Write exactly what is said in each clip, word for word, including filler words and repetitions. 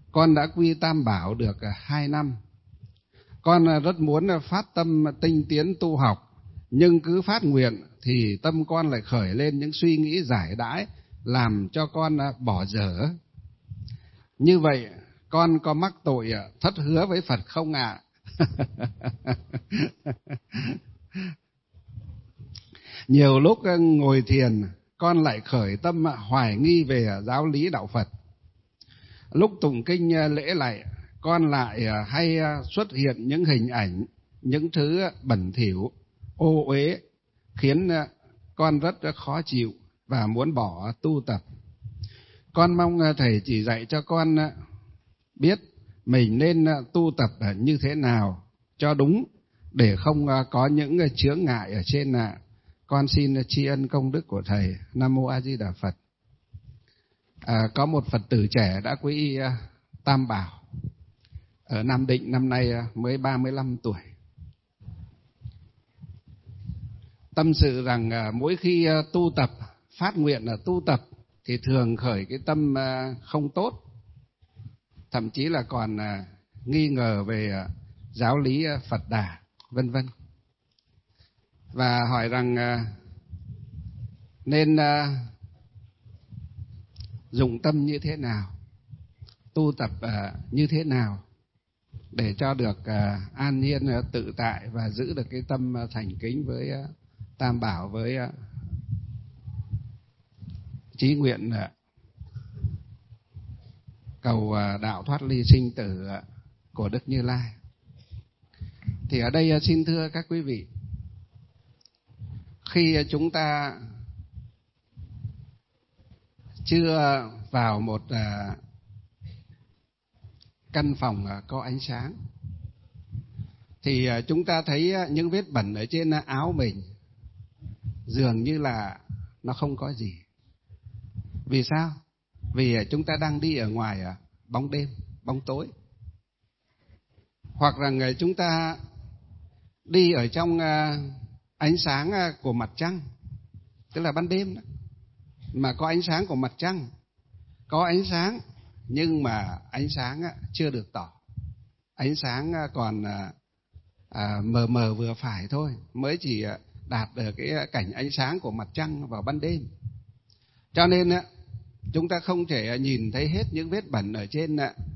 con đã quy Tam Bảo được hai năm. Con rất muốn phát tâm tinh tiến tu học, nhưng cứ phát nguyện thì tâm con lại khởi lên những suy nghĩ giải đãi, làm cho con bỏ dở. Như vậy con có mắc tội thất hứa với Phật không ạ? Nhiều lúc ngồi thiền, con lại khởi tâm hoài nghi về giáo lý đạo Phật. Lúc tụng kinh lễ lạy, con lại hay xuất hiện những hình ảnh, những thứ bẩn thỉu, ô uế, khiến con rất khó chịu và muốn bỏ tu tập. Con mong Thầy chỉ dạy cho con biết mình nên tu tập như thế nào cho đúng, để không có những chướng ngại ở trên ạ. Con xin tri ân công đức của Thầy. Nam Mô A Di Đà Phật. À, có một Phật tử trẻ đã quy y Tam Bảo ở Nam Định, năm nay mới ba mươi lăm tuổi. Tâm sự rằng mỗi khi tu tập, phát nguyện là tu tập, thì thường khởi cái tâm không tốt, thậm chí là còn nghi ngờ về giáo lý Phật Đà, vân vân. Và hỏi rằng nên dụng tâm như thế nào, tu tập như thế nào để cho được an nhiên tự tại và giữ được cái tâm thành kính với Tam Bảo, với chí nguyện cầu đạo thoát ly sinh tử của Đức Như Lai. Thì ở đây xin thưa các quý vị, khi chúng ta chưa vào một căn phòng có ánh sáng, thì chúng ta thấy những vết bẩn ở trên áo mình dường như là nó không có gì. Vì sao? Vì chúng ta đang đi ở ngoài bóng đêm, bóng tối. Hoặc là chúng ta đi ở trong ánh sáng của mặt trăng, tức là ban đêm đó, mà có ánh sáng của mặt trăng, có ánh sáng nhưng mà ánh sáng chưa được tỏ, ánh sáng còn à, mờ mờ vừa phải thôi, mới chỉ đạt được cái cảnh ánh sáng của mặt trăng vào ban đêm. Cho nên chúng ta không thể nhìn thấy hết những vết bẩn ở trên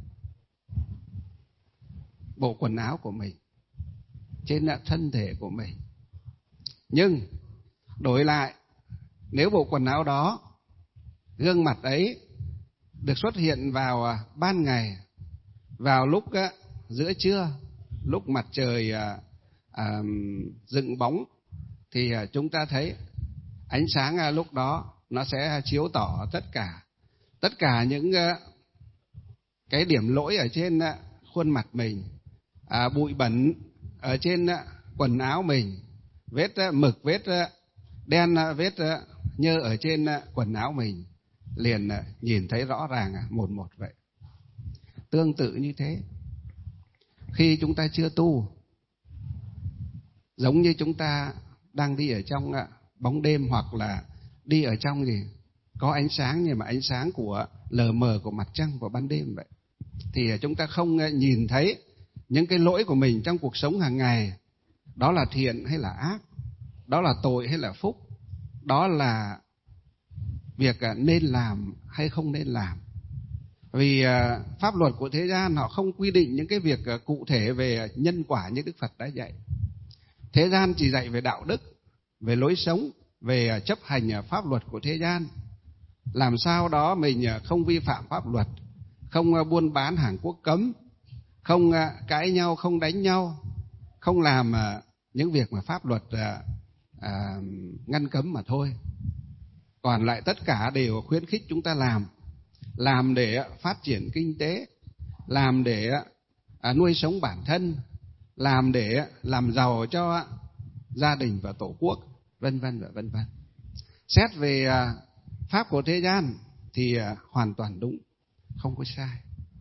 bộ quần áo của mình, trên thân thể của mình. Nhưng đổi lại, nếu bộ quần áo đó, gương mặt ấy được xuất hiện vào ban ngày, vào lúc giữa trưa, lúc mặt trời à, à, dựng bóng, thì chúng ta thấy ánh sáng lúc đó nó sẽ chiếu tỏ tất cả tất cả những cái điểm lỗi ở trên khuôn mặt mình, à, bụi bẩn ở trên quần áo mình, vết mực, vết đen, vết nhơ ở trên quần áo mình, liền nhìn thấy rõ ràng một một vậy. Tương tự như thế, khi chúng ta chưa tu, giống như chúng ta đang đi ở trong bóng đêm, hoặc là đi ở trong gì có ánh sáng nhưng mà ánh sáng của lờ mờ của mặt trăng vào ban đêm vậy, thì chúng ta không nhìn thấy những cái lỗi của mình trong cuộc sống hàng ngày. Đó là thiện hay là ác, đó là tội hay là phúc, đó là việc nên làm hay không nên làm. Vì pháp luật của thế gian họ không quy định những cái việc cụ thể về nhân quả như Đức Phật đã dạy. Thế gian chỉ dạy về đạo đức, về lối sống, về chấp hành pháp luật của thế gian. Làm sao đó mình không vi phạm pháp luật, không buôn bán hàng quốc cấm, không cãi nhau, không đánh nhau, không làm những việc mà pháp luật à, ngăn cấm mà thôi. Còn lại tất cả đều khuyến khích chúng ta làm, làm để phát triển kinh tế, làm để à, nuôi sống bản thân, làm để làm giàu cho gia đình và tổ quốc, vân vân và vân vân. Xét về à, pháp của thế gian thì à, hoàn toàn đúng, không có sai.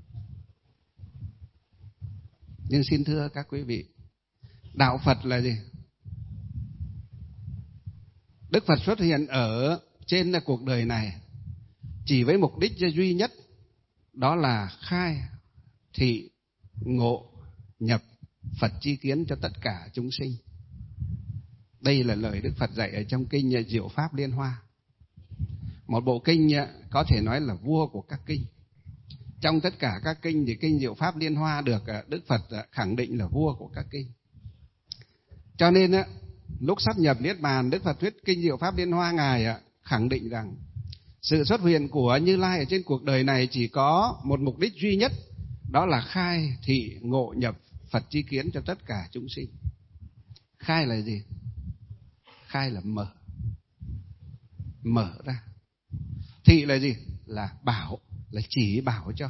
Nhưng xin thưa các quý vị, đạo Phật là gì? Đức Phật xuất hiện ở trên cuộc đời này chỉ với mục đích duy nhất, đó là khai thị ngộ nhập Phật chi kiến cho tất cả chúng sinh. Đây là lời Đức Phật dạy ở trong kinh Diệu Pháp Liên Hoa. Một bộ kinh có thể nói là vua của các kinh. Trong tất cả các kinh thì kinh Diệu Pháp Liên Hoa được Đức Phật khẳng định là vua của các kinh. Cho nên lúc sắp nhập Niết Bàn, Đức Phật thuyết kinh Diệu Pháp Liên Hoa, Ngài khẳng định rằng sự xuất hiện của Như Lai ở trên cuộc đời này chỉ có một mục đích duy nhất, đó là khai thị ngộ nhập Phật chi kiến cho tất cả chúng sinh. Khai là gì? Khai là mở, mở ra. Thị là gì? Là bảo, là chỉ bảo cho.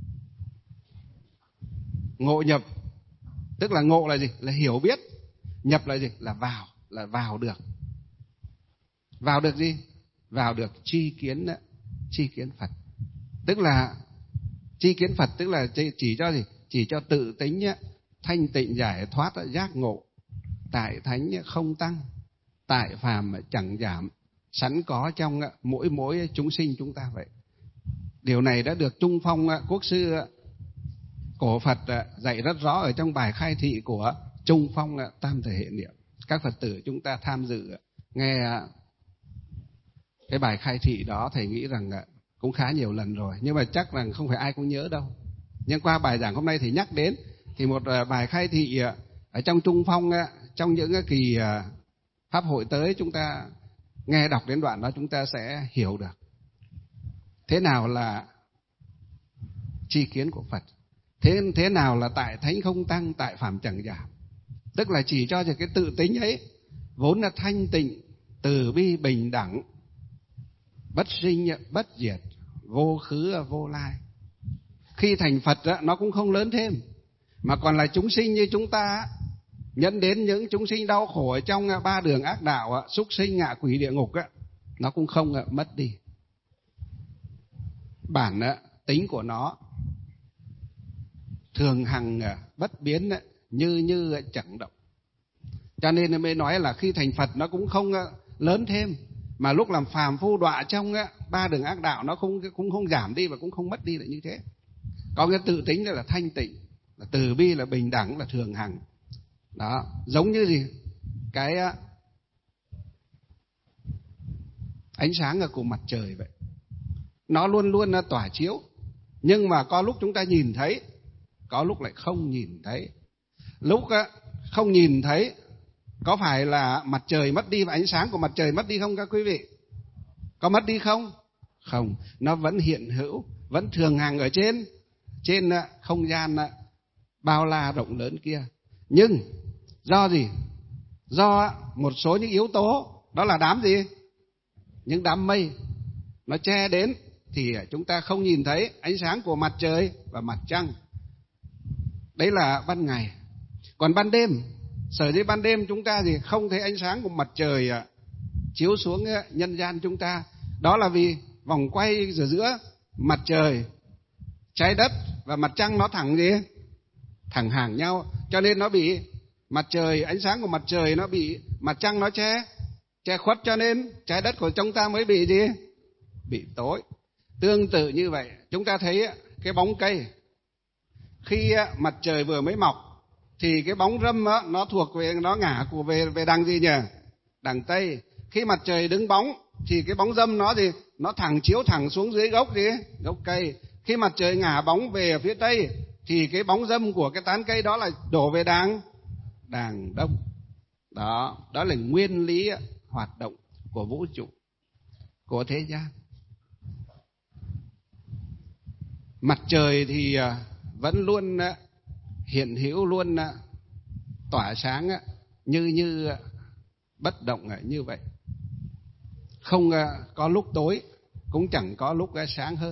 Ngộ nhập, tức là ngộ là gì? Là hiểu biết. Nhập là gì? Là vào, là vào được. Vào được gì? Vào được tri kiến, tri kiến Phật. Tức là tri kiến Phật tức là chỉ cho gì? Chỉ cho tự tính thanh tịnh giải thoát giác ngộ. Tại thánh không tăng, tại phàm chẳng giảm, sẵn có trong mỗi mỗi chúng sinh chúng ta vậy. Điều này đã được Trung Phong Quốc sư cổ Phật dạy rất rõ ở trong bài khai thị của Trung Phong Tam Thể Hệ Niệm. Các Phật tử chúng ta tham dự nghe cái bài khai thị đó, thầy nghĩ rằng cũng khá nhiều lần rồi, nhưng mà chắc rằng không phải ai cũng nhớ đâu. Nhưng qua bài giảng hôm nay thì nhắc đến, thì một bài khai thị ở trong Trung Phong, trong những kỳ pháp hội tới, chúng ta nghe đọc đến đoạn đó chúng ta sẽ hiểu được thế nào là tri kiến của Phật, thế thế nào là tại thánh không tăng, tại phàm chẳng giảm. Tức là chỉ cho cái tự tính ấy vốn là thanh tịnh, từ bi bình đẳng, bất sinh bất diệt, vô khứ vô lai. Khi thành Phật đó, nó cũng không lớn thêm, mà còn là chúng sinh như chúng ta, nhận đến những chúng sinh đau khổ ở trong ba đường ác đạo, súc sinh, ngạ quỷ, địa ngục, nó cũng không mất đi. Bản tính của nó thường hằng bất biến, như như chẳng động. Cho nên mới nói là khi thành Phật nó cũng không lớn thêm, mà lúc làm phàm phu đọa trong ba đường ác đạo nó không cũng không giảm đi và cũng không mất đi lại như thế. Có cái tự tính là thanh tịnh, là từ bi, là bình đẳng, là thường hằng. Đó, giống như gì? Cái ánh sáng ở của mặt trời vậy. Nó luôn luôn tỏa chiếu, nhưng mà có lúc chúng ta nhìn thấy, có lúc lại không nhìn thấy. Lúc không nhìn thấy có phải là mặt trời mất đi và ánh sáng của mặt trời mất đi không các quý vị? Có mất đi không? Không, nó vẫn hiện hữu, vẫn thường hằng ở trên trên không gian bao la rộng lớn kia. Nhưng do gì? Do một số những yếu tố, đó là đám gì? Những đám mây nó che đến, thì chúng ta không nhìn thấy ánh sáng của mặt trời và mặt trăng. Đấy là ban ngày. Còn ban đêm, sở dĩ ban đêm chúng ta thì không thấy ánh sáng của mặt trời chiếu xuống nhân gian chúng ta, đó là vì vòng quay giữa giữa mặt trời, trái đất và mặt trăng nó thẳng gì? Thẳng hàng nhau, cho nên nó bị mặt trời, ánh sáng của mặt trời nó bị mặt trăng nó che che khuất, cho nên trái đất của chúng ta mới bị gì? Bị tối. Tương tự như vậy, chúng ta thấy cái bóng cây, khi mặt trời vừa mới mọc thì cái bóng râm đó, nó thuộc về, nó ngả của về về đằng gì nhỉ? Đằng tây. Khi mặt trời đứng bóng thì cái bóng râm nó gì? Nó thẳng chiếu thẳng xuống dưới gốc gì? Gốc cây. Khi mặt trời ngả bóng về phía tây thì cái bóng râm của cái tán cây đó là đổ về đằng đằng đông. Đó, đó là nguyên lý hoạt động của vũ trụ, của thế gian. Mặt trời thì vẫn luôn hiện hữu, luôn tỏa sáng như như bất động như vậy. Không có lúc tối, cũng chẳng có lúc sáng hơn.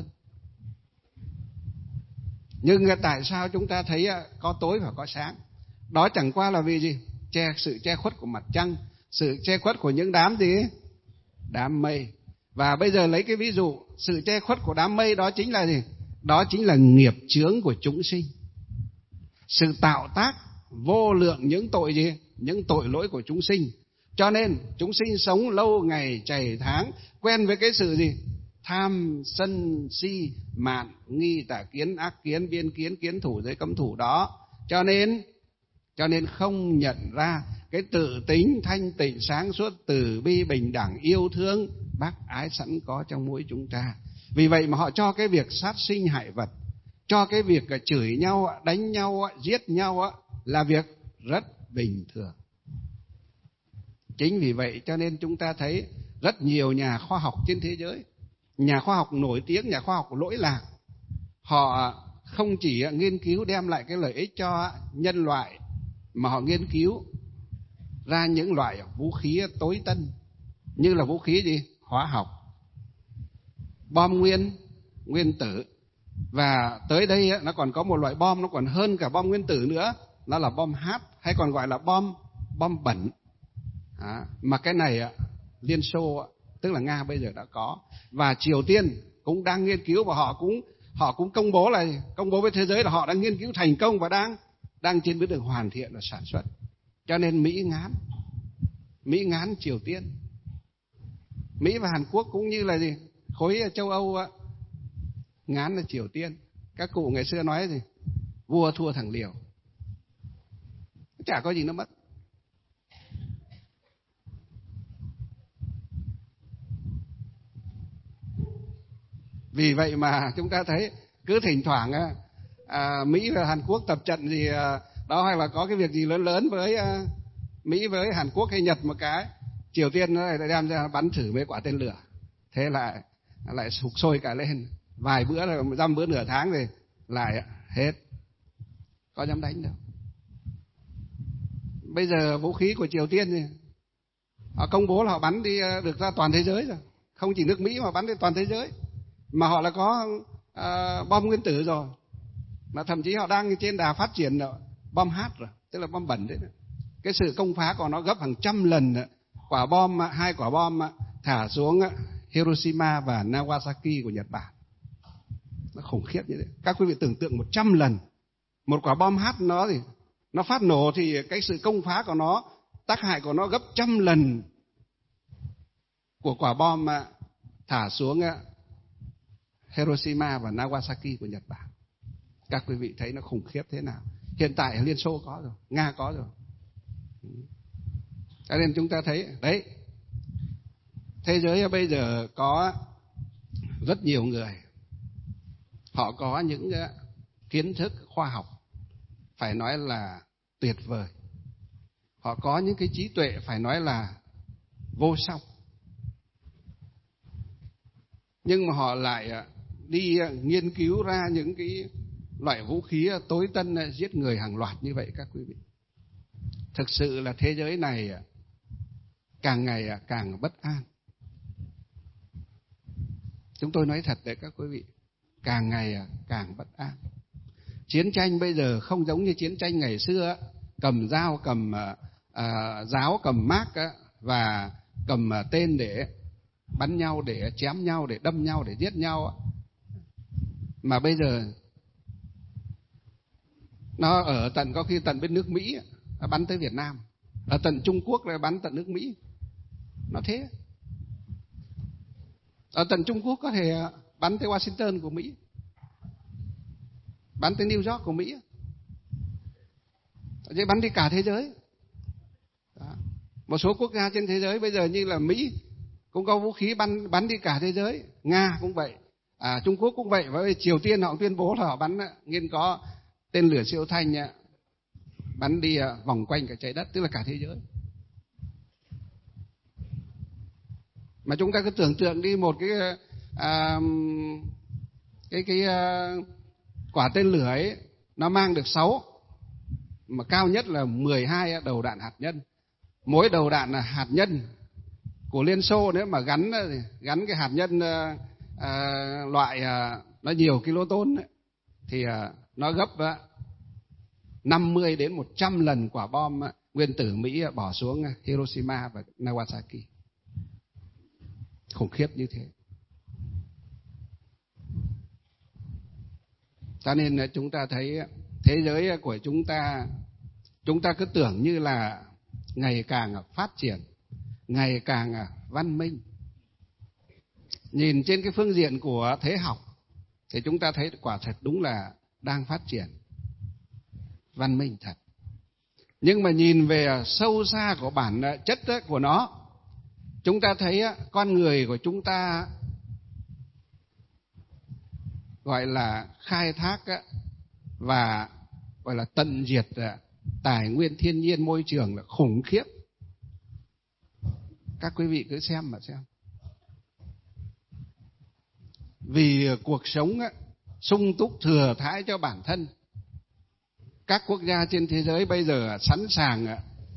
Nhưng tại sao chúng ta thấy có tối và có sáng? Đó chẳng qua là vì gì? Che, sự che khuất của mặt trăng, sự che khuất của những đám gì? Đám mây. Và bây giờ lấy cái ví dụ, sự che khuất của đám mây đó chính là gì? Đó chính là nghiệp chướng của chúng sinh. Sự tạo tác vô lượng những tội gì? Những tội lỗi của chúng sinh. Cho nên chúng sinh sống lâu ngày chảy tháng, quen với cái sự gì? tham sân si mạn nghi tà kiến ác kiến biên kiến kiến thủ giới cấm thủ đó. Cho nên cho nên không nhận ra cái tự tính thanh tịnh sáng suốt từ bi bình đẳng yêu thương bác ái sẵn có trong mỗi chúng ta. Vì vậy mà họ cho cái việc sát sinh hại vật, cho cái việc chửi nhau, đánh nhau, giết nhau là việc rất bình thường. Chính vì vậy cho nên chúng ta thấy rất nhiều nhà khoa học trên thế giới, nhà khoa học nổi tiếng, nhà khoa học lỗi lạc, họ không chỉ nghiên cứu đem lại cái lợi ích cho nhân loại, mà họ nghiên cứu ra những loại vũ khí tối tân, như là vũ khí gì? Hóa học, bom nguyên, nguyên tử. Và tới đây nó còn có một loại bom nó còn hơn cả bom nguyên tử nữa, đó là bom H, hay còn gọi là bom bom bẩn. À, mà cái này Liên Xô, tức là Nga bây giờ đã có, và Triều Tiên cũng đang nghiên cứu, và họ cũng họ cũng công bố là công bố với thế giới là họ đang nghiên cứu thành công và đang đang trên bước đường hoàn thiện và sản xuất. Cho nên Mỹ ngán, Mỹ ngán Triều Tiên. Mỹ và Hàn Quốc cũng như là gì? Khối châu Âu ngán là Triều Tiên. Các cụ ngày xưa nói gì? Vua thua thằng liều. Chả có gì nó mất. Vì vậy mà chúng ta thấy cứ thỉnh thoảng à, Mỹ và Hàn Quốc tập trận gì à, đó, hay là có cái việc gì lớn lớn với à, Mỹ với Hàn Quốc hay Nhật một cái, Triều Tiên nó lại đem ra bắn thử mấy quả tên lửa, thế lại lại sục sôi cả lên, vài bữa rồi dăm bữa nửa tháng rồi lại hết, có dám đánh đâu. Bây giờ vũ khí của Triều Tiên thì họ công bố là họ bắn đi được ra toàn thế giới rồi, không chỉ nước Mỹ mà bắn đi toàn thế giới, mà họ là có uh, bom nguyên tử rồi, mà thậm chí họ đang trên đà phát triển rồi, bom H rồi, tức là bom bẩn đấy. Cái sự công phá của nó gấp hàng trăm lần quả bom, hai quả bom thả xuống Hiroshima và Nagasaki của Nhật Bản. Nó khủng khiếp như thế. Các quý vị tưởng tượng một trăm lần một quả bom H nó thì nó phát nổ, thì cái sự công phá của nó, tác hại của nó gấp trăm lần của quả bom thả xuống Hiroshima và Nagasaki của Nhật Bản. Các quý vị thấy nó khủng khiếp thế nào. Hiện tại ở Liên Xô có rồi, Nga có rồi. Cho nên chúng ta thấy đấy, thế giới bây giờ có rất nhiều người, họ có những kiến thức khoa học phải nói là tuyệt vời, họ có những cái trí tuệ phải nói là vô song, nhưng mà họ lại đi nghiên cứu ra những cái loại vũ khí tối tân giết người hàng loạt như vậy. Các quý vị, thực sự là thế giới này càng ngày càng bất an. Chúng tôi nói thật đấy các quý vị, càng ngày càng bất an. Chiến tranh bây giờ không giống như chiến tranh ngày xưa, cầm dao, cầm à, giáo, cầm mác và cầm tên để bắn nhau, để chém nhau, để đâm nhau, để giết nhau. Mà bây giờ nó ở tận, có khi tận bên nước Mỹ nó bắn tới Việt Nam, ở tận Trung Quốc rồi bắn tận nước Mỹ. Nó thế. Ở tận Trung Quốc có thể bắn tới Washington của Mỹ, bắn tới New York của Mỹ, rồi bắn đi cả thế giới. Đó. Một số quốc gia trên thế giới bây giờ như là Mỹ cũng có vũ khí bắn bắn đi cả thế giới, Nga cũng vậy, à, Trung Quốc cũng vậy, và Triều Tiên họ tuyên bố là họ bắn nghiên có tên lửa siêu thanh bắn đi vòng quanh cả trái đất, tức là cả thế giới. Mà chúng ta cứ tưởng tượng đi, một cái à, cái cái à, quả tên lửa ấy nó mang được sáu, mà cao nhất là mười hai đầu đạn hạt nhân. Mỗi đầu đạn là hạt nhân của Liên Xô, nếu mà gắn gắn cái hạt nhân à, à, loại à, nó nhiều kiloton ấy, thì à, nó gấp à, năm mươi đến một trăm lần quả bom à, nguyên tử Mỹ à, bỏ xuống à, Hiroshima và Nagasaki. Khủng khiếp như thế. Cho nên là chúng ta thấy thế giới của chúng ta, chúng ta cứ tưởng như là ngày càng phát triển, ngày càng văn minh, nhìn trên cái phương diện của thế học thì chúng ta thấy quả thật đúng là đang phát triển văn minh thật. Nhưng mà nhìn về sâu xa của bản chất của nó, chúng ta thấy con người của chúng ta gọi là khai thác và gọi là tận diệt tài nguyên thiên nhiên môi trường là khủng khiếp. Các quý vị cứ xem mà xem. Vì cuộc sống sung túc thừa thãi cho bản thân, các quốc gia trên thế giới bây giờ sẵn sàng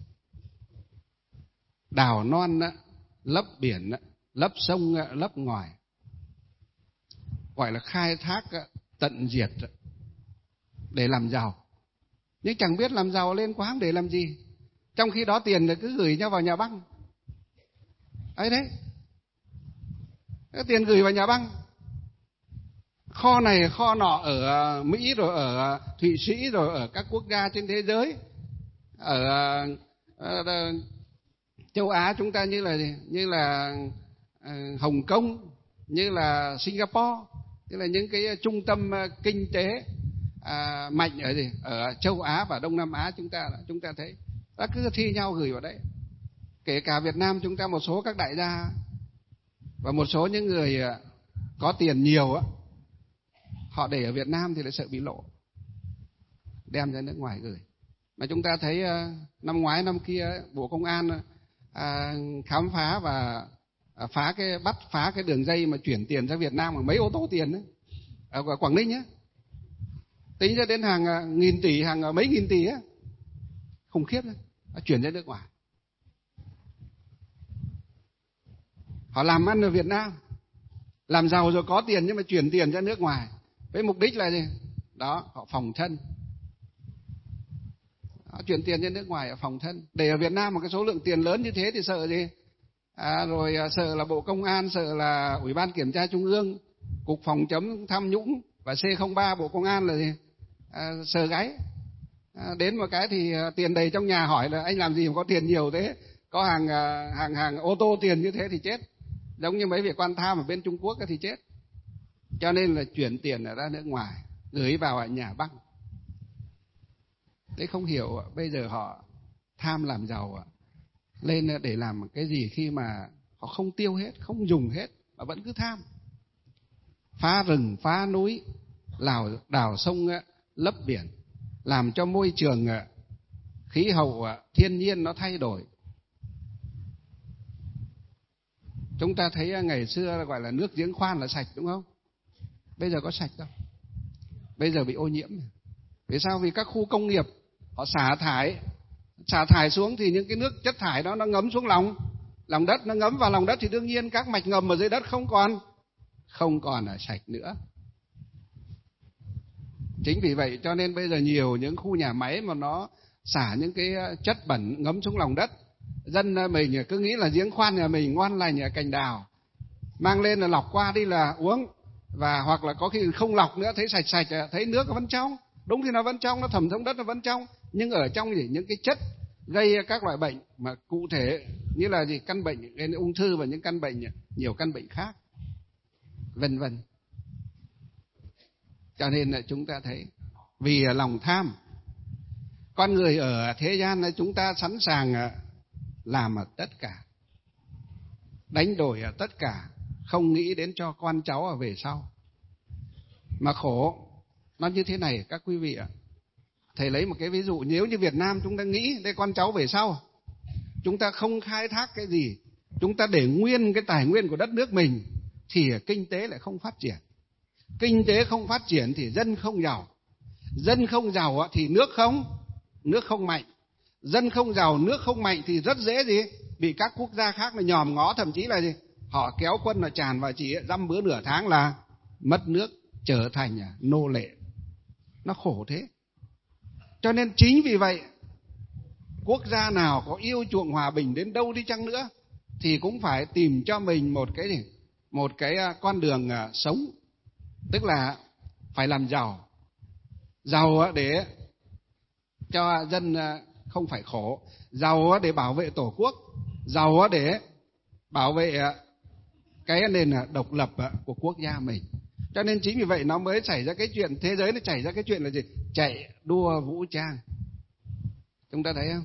đào non, lấp biển, lấp sông, lấp ngòi, gọi là khai thác tận diệt để làm giàu. Nhưng chẳng biết làm giàu lên quáng để làm gì, trong khi đó tiền là cứ gửi nhau vào nhà băng ấy đấy. Cái tiền gửi vào nhà băng, kho này kho nọ ở Mỹ, rồi ở Thụy Sĩ, rồi ở các quốc gia trên thế giới. Ở, ở, ở châu Á chúng ta như là như là uh, Hồng Kông, như là Singapore, như là những cái trung tâm kinh tế uh, mạnh ở gì ở châu Á và Đông Nam Á. Chúng ta chúng ta thấy ta cứ thi nhau gửi vào đấy. Kể cả Việt Nam chúng ta, một số các đại gia và một số những người có tiền nhiều á, họ để ở Việt Nam thì lại sợ bị lộ, đem ra nước ngoài gửi. Mà chúng ta thấy năm ngoái năm kia Bộ Công an à, khám phá và phá cái bắt phá cái đường dây mà chuyển tiền ra Việt Nam bằng mấy ô tô tiền đấy, ở Quảng Ninh á, tính ra đến hàng nghìn tỷ, hàng mấy nghìn tỷ á, khủng khiếp đấy, chuyển ra nước ngoài. Họ làm ăn ở Việt Nam, làm giàu rồi có tiền nhưng mà chuyển tiền ra nước ngoài với mục đích là gì? Đó, họ phòng thân. Họ chuyển tiền ra nước ngoài phòng thân. Để ở Việt Nam một cái số lượng tiền lớn như thế thì sợ gì? À, rồi sợ là Bộ Công an, sợ là Ủy ban Kiểm tra Trung ương, Cục Phòng chống tham nhũng và C không ba Bộ Công an là gì? À, sợ gáy. À, đến một cái thì tiền đầy trong nhà, hỏi là anh làm gì mà có tiền nhiều thế? Có hàng hàng hàng ô tô tiền như thế thì chết. Giống như mấy việc quan tham ở bên Trung Quốc thì chết. Cho nên là chuyển tiền ra nước ngoài, gửi vào ở nhà băng. Thế không hiểu bây giờ họ tham làm giàu lên để làm cái gì khi mà họ không tiêu hết, không dùng hết mà vẫn cứ tham. Phá rừng, phá núi, đào, đào sông, lấp biển, làm cho môi trường, khí hậu, thiên nhiên nó thay đổi. Chúng ta thấy ngày xưa gọi là nước giếng khoan là sạch, đúng không? Bây giờ có sạch đâu. Bây giờ bị ô nhiễm. Vì sao? Vì các khu công nghiệp họ xả thải, xả thải xuống thì những cái nước chất thải đó nó ngấm xuống lòng, lòng đất, nó ngấm vào lòng đất thì đương nhiên các mạch ngầm ở dưới đất không còn, không còn là sạch nữa. Chính vì vậy cho nên bây giờ nhiều những khu nhà máy mà nó xả những cái chất bẩn ngấm xuống lòng đất, dân mình cứ nghĩ là giếng khoan nhà mình ngon lành ở cành đào, mang lên là lọc qua đi là uống, và hoặc là có khi không lọc nữa, thấy sạch sạch, thấy nước nó vẫn trong. Đúng thì nó vẫn trong, nó thẩm thấu đất nó vẫn trong, nhưng ở trong gì những cái chất gây các loại bệnh mà cụ thể như là gì căn bệnh gây ung thư và những căn bệnh, nhiều căn bệnh khác, vân vân. Cho nên là chúng ta thấy vì lòng tham, con người ở thế gian này chúng ta sẵn sàng làm tất cả, đánh đổi tất cả, không nghĩ đến cho con cháu ở về sau. Mà khổ nó như thế này các quý vị ạ. Thầy lấy một cái ví dụ, nếu như Việt Nam chúng ta nghĩ đây con cháu về sau, chúng ta không khai thác cái gì, chúng ta để nguyên cái tài nguyên của đất nước mình thì kinh tế lại không phát triển. Kinh tế không phát triển thì dân không giàu. Dân không giàu thì nước không nước không mạnh. Dân không giàu, nước không mạnh thì rất dễ gì bị các quốc gia khác là nhòm ngó, thậm chí là gì họ kéo quân là tràn vào, chỉ dăm bữa nửa tháng là mất nước, trở thành nô lệ. Nó khổ thế. Cho nên chính vì vậy, quốc gia nào có yêu chuộng hòa bình đến đâu đi chăng nữa thì cũng phải tìm cho mình một cái gì một cái con đường sống, tức là phải làm giàu. Giàu để cho dân không phải khổ, giàu để bảo vệ tổ quốc, giàu để bảo vệ cái nền độc lập của quốc gia mình. Cho nên chính vì vậy nó mới xảy ra cái chuyện, thế giới nó xảy ra cái chuyện là gì? Chạy đua vũ trang. Chúng ta thấy không?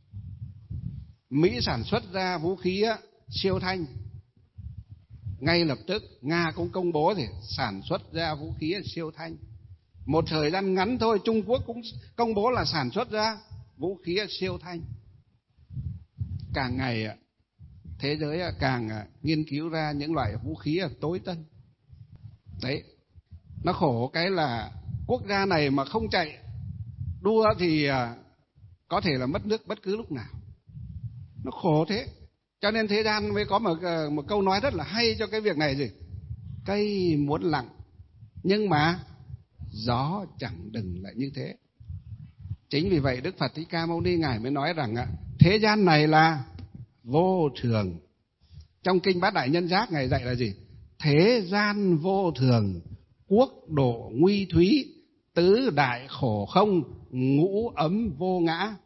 Mỹ sản xuất ra vũ khí siêu thanh, ngay lập tức Nga cũng công bố thì sản xuất ra vũ khí siêu thanh. Một thời gian ngắn thôi Trung Quốc cũng công bố là sản xuất ra vũ khí siêu thanh. Càng ngày thế giới càng nghiên cứu ra những loại vũ khí tối tân. Đấy, nó khổ cái là quốc gia này mà không chạy đua thì có thể là mất nước bất cứ lúc nào. Nó khổ thế. Cho nên thế gian mới có một, một câu nói rất là hay cho cái việc này gì? Cây muốn lặng nhưng mà gió chẳng đừng lại như thế. Chính vì vậy Đức Phật Thích Ca Mâu Ni Ngài mới nói rằng thế gian này là vô thường. Trong Kinh Bát Đại Nhân Giác Ngài dạy là gì? Thế gian vô thường, quốc độ nguy thúy, tứ đại khổ không, ngũ ấm vô ngã.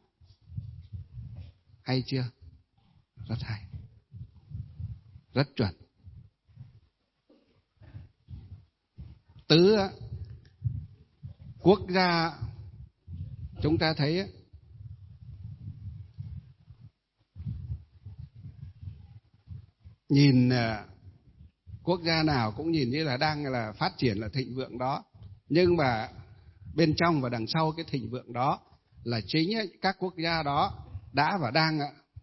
Hay chưa? Rất hay, rất chuẩn. Tứ quốc gia chúng ta thấy nhìn quốc gia nào cũng nhìn như là đang là phát triển, là thịnh vượng đó, nhưng mà bên trong và đằng sau cái thịnh vượng đó là chính các quốc gia đó đã và đang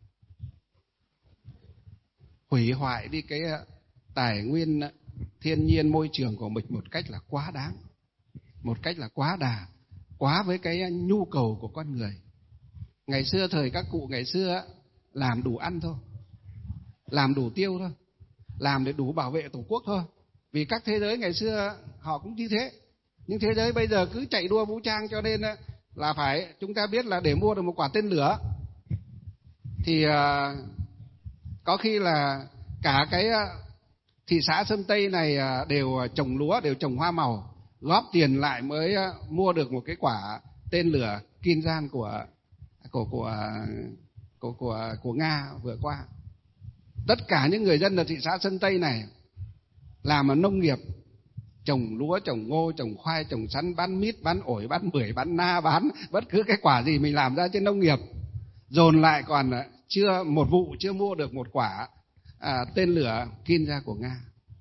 hủy hoại đi cái tài nguyên thiên nhiên môi trường của mình một cách là quá đáng, một cách là quá đà, quá với cái nhu cầu của con người. Ngày xưa thời các cụ ngày xưa làm đủ ăn thôi, làm đủ tiêu thôi, làm để đủ bảo vệ tổ quốc thôi. Vì các thế giới ngày xưa họ cũng như thế. Nhưng thế giới bây giờ cứ chạy đua vũ trang, cho nên là phải, chúng ta biết là để mua được một quả tên lửa thì có khi là cả cái thị xã Sơn Tây này đều trồng lúa, đều trồng hoa màu, góp tiền lại mới mua được một cái quả tên lửa Kim Gian của của của của của, của Nga vừa qua. Tất cả những người dân ở thị xã Sơn Tây này làm ở nông nghiệp, trồng lúa, trồng ngô, trồng khoai, trồng sắn, bán mít, bán ổi, bán bưởi, bán na, bán bất cứ cái quả gì mình làm ra trên nông nghiệp, dồn lại còn chưa một vụ chưa mua được một quả à, tên lửa Kim Gian của Nga.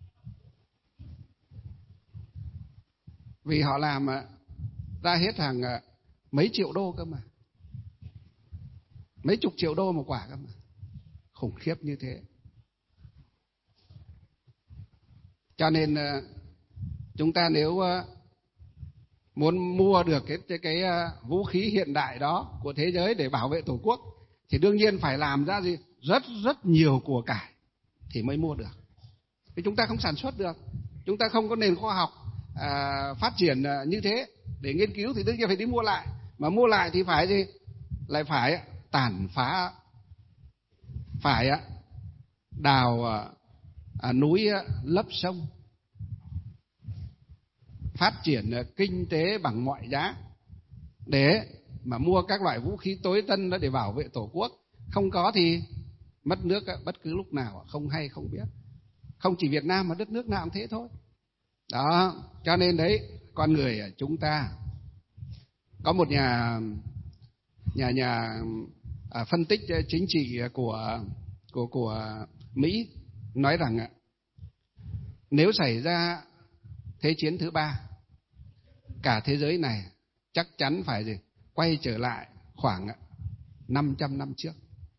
Vì họ làm ra hết hàng mấy triệu đô cơ mà, mấy chục triệu đô một quả cơ mà, khủng khiếp như thế. Cho nên chúng ta nếu muốn mua được cái, cái, cái vũ khí hiện đại đó của thế giới để bảo vệ Tổ quốc thì đương nhiên phải làm ra gì? Rất rất nhiều của cải thì mới mua được. Vì chúng ta không sản xuất được, chúng ta không có nền khoa học à, phát triển như thế để nghiên cứu thì đương nhiên phải đi mua lại. Mà mua lại thì phải gì? Lại phải tàn phá, phải đào à, núi lấp sông, phát triển kinh tế bằng mọi giá để mà mua các loại vũ khí tối tân đó để bảo vệ Tổ quốc. Không có thì mất nước bất cứ lúc nào, không hay không biết. Không chỉ Việt Nam mà đất nước nào cũng thế thôi. Đó, cho nên đấy, con người chúng ta có một nhà nhà nhà à, phân tích chính trị của của của Mỹ nói rằng nếu xảy ra thế chiến thứ ba, cả thế giới này chắc chắn phải gì? Quay trở lại khoảng năm trăm năm trước.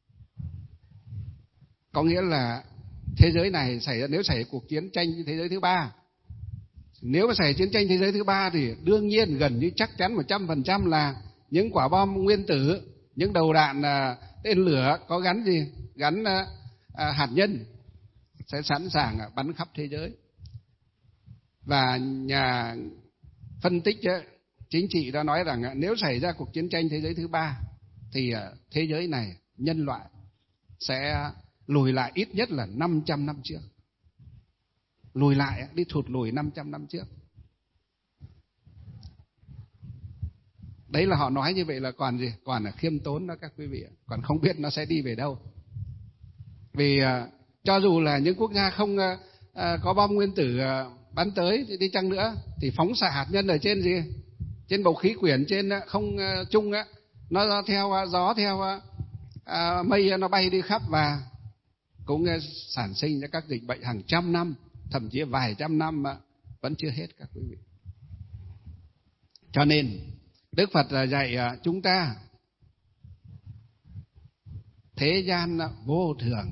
Có nghĩa là thế giới này xảy ra, nếu xảy ra cuộc chiến tranh thế giới thứ ba, nếu mà xảy ra chiến tranh thế giới thứ ba thì đương nhiên gần như chắc chắn một trăm phần trăm là những quả bom nguyên tử, những đầu đạn à, tên lửa có gắn gì? Gắn à, à, hạt nhân sẽ sẵn sàng à, bắn khắp thế giới. Và nhà phân tích ấy, chính trị đã nói rằng nếu xảy ra cuộc chiến tranh thế giới thứ ba thì thế giới này, nhân loại sẽ lùi lại ít nhất là năm trăm năm trước. Lùi lại, đi thụt lùi năm trăm năm trước. Đấy là họ nói như vậy là còn gì? Còn là khiêm tốn đó các quý vị. Còn không biết nó sẽ đi về đâu. Vì cho dù là những quốc gia không à, có bom nguyên tử à, bắn tới thì đi chăng nữa thì phóng xạ hạt nhân ở trên gì, trên bầu khí quyển, trên không à, trung á, nó theo à, gió, theo à, à, mây nó bay đi khắp và cũng à, sản sinh ra các dịch bệnh hàng trăm năm, thậm chí vài trăm năm mà vẫn chưa hết các quý vị. Cho nên Đức Phật dạy à, chúng ta thế gian vô thường.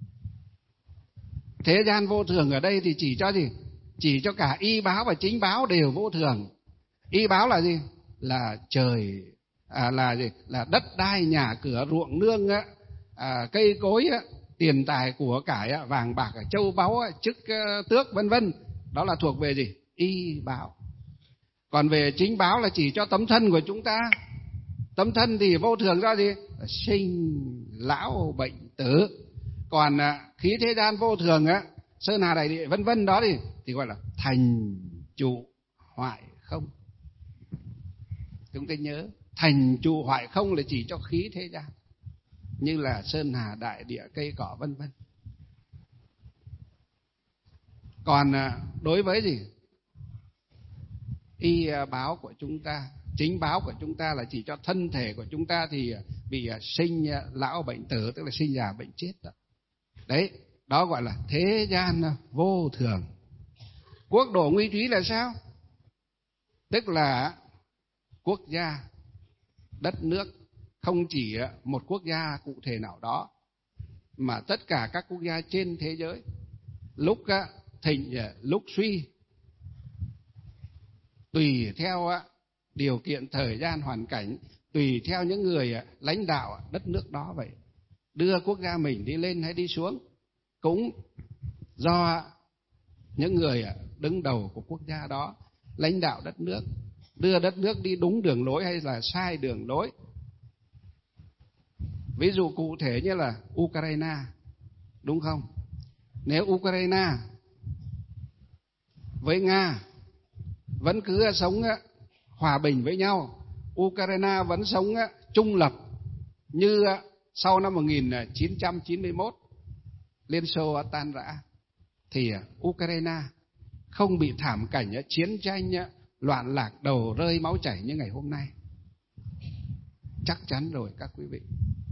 Thế gian vô thường ở đây thì chỉ cho gì? Chỉ cho cả y báo và chính báo đều vô thường. Y báo là gì? Là trời, à, là gì? Là đất đai, nhà cửa, ruộng nương, à, cây cối, tiền tài của cải, vàng bạc, châu báu, chức tước vân vân. Đó là thuộc về gì? Y báo. Còn về chính báo là chỉ cho tấm thân của chúng ta. Tấm thân thì vô thường do gì? Sinh lão bệnh tử. Còn à, khí thế gian vô thường á, sơn hà đại địa vân vân đó thì thì gọi là thành trụ hoại không. Chúng ta nhớ, thành trụ hoại không là chỉ cho khí thế gian, như là sơn hà đại địa, cây cỏ vân vân. Còn à, đối với gì? Y báo của chúng ta, chính báo của chúng ta là chỉ cho thân thể của chúng ta thì bị sinh lão bệnh tử, tức là sinh già bệnh chết đó. Đấy, đó gọi là thế gian vô thường. Quốc độ nguy trí là sao? Tức là quốc gia, đất nước, không chỉ một quốc gia cụ thể nào đó, mà tất cả các quốc gia trên thế giới, lúc thịnh lúc suy, tùy theo điều kiện thời gian hoàn cảnh, tùy theo những người lãnh đạo đất nước đó vậy, đưa quốc gia mình đi lên hay đi xuống cũng do những người đứng đầu của quốc gia đó lãnh đạo đất nước, đưa đất nước đi đúng đường lối hay là sai đường lối. Ví dụ cụ thể như là Ukraine, đúng không? Nếu Ukraine với Nga vẫn cứ sống hòa bình với nhau, Ukraine vẫn sống trung lập như sau năm một nghìn chín trăm chín mươi mốt Liên Xô tan rã, thì Ukraine không bị thảm cảnh chiến tranh loạn lạc đầu rơi máu chảy như ngày hôm nay. Chắc chắn rồi các quý vị.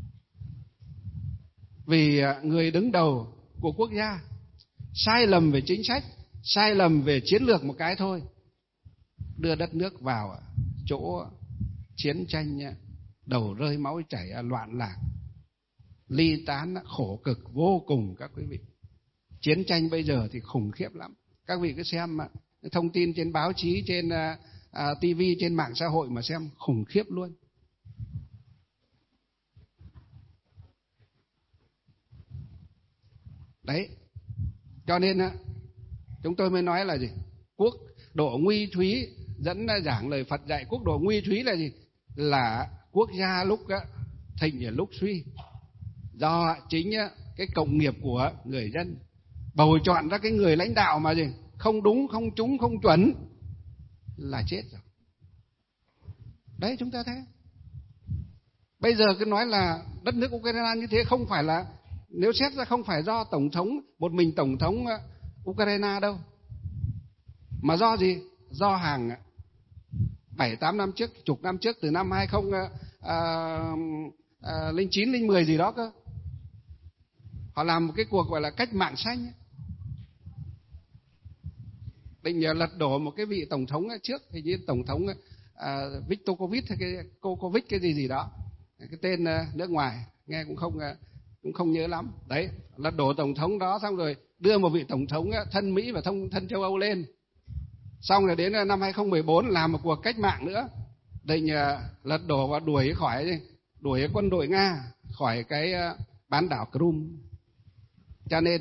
Vì người đứng đầu của quốc gia sai lầm về chính sách, sai lầm về chiến lược một cái thôi, đưa đất nước vào chỗ chiến tranh đầu rơi máu chảy, loạn lạc, ly tán, khổ cực vô cùng các quý vị. Chiến tranh bây giờ thì khủng khiếp lắm. Các vị cứ xem thông tin trên báo chí, trên uh, ti vi, trên mạng xã hội mà xem, khủng khiếp luôn. Đấy, cho nên chúng tôi mới nói là gì? Quốc độ nguy thúy, dẫn giảng lời Phật dạy quốc độ nguy thúy là gì? Là quốc gia lúc thịnh lúc suy, do chính cái cộng nghiệp của người dân bầu chọn ra cái người lãnh đạo mà gì không đúng, không trúng, không chuẩn là chết rồi. Đấy, chúng ta thấy bây giờ cứ nói là đất nước Ukraine như thế, không phải là, nếu xét ra không phải do tổng thống, một mình tổng thống Ukraine đâu, mà do gì? Do hàng bảy tám năm trước, chục năm trước, từ năm hai không linh chín linh mười gì đó cơ, họ làm một cái cuộc gọi là cách mạng xanh, định lật đổ một cái vị tổng thống trước, hình như tổng thống à, Viktokovic hay cái Kokovic cái gì gì đó, cái tên nước ngoài nghe cũng không cũng không nhớ lắm. Đấy, lật đổ tổng thống đó xong rồi đưa một vị tổng thống thân Mỹ và thân, thân châu Âu lên, xong rồi đến năm hai không một bốn làm một cuộc cách mạng nữa, định lật đổ và đuổi khỏi đuổi quân đội Nga khỏi cái bán đảo Crimea. Cho nên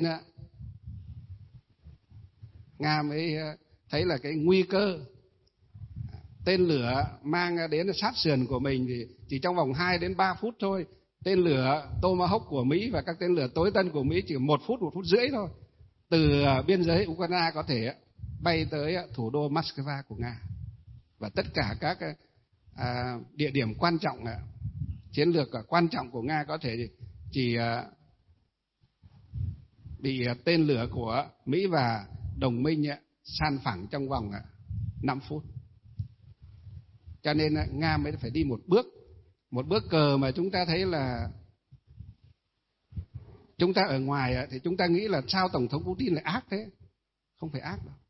Nga mới thấy là cái nguy cơ tên lửa mang đến sát sườn của mình thì chỉ trong vòng hai đến ba phút thôi, tên lửa Tomahawk của Mỹ và các tên lửa tối tân của Mỹ chỉ một phút, một phút rưỡi thôi, từ biên giới Ukraine có thể bay tới thủ đô Moscow của Nga. Và tất cả các à, địa điểm quan trọng, chiến lược quan trọng của Nga có thể chỉ bị tên lửa của Mỹ và đồng minh san phẳng trong vòng năm phút. Cho nên Nga mới phải đi một bước, một bước cờ mà chúng ta thấy là chúng ta ở ngoài thì chúng ta nghĩ là sao Tổng thống Putin lại ác thế? Không phải ác đâu.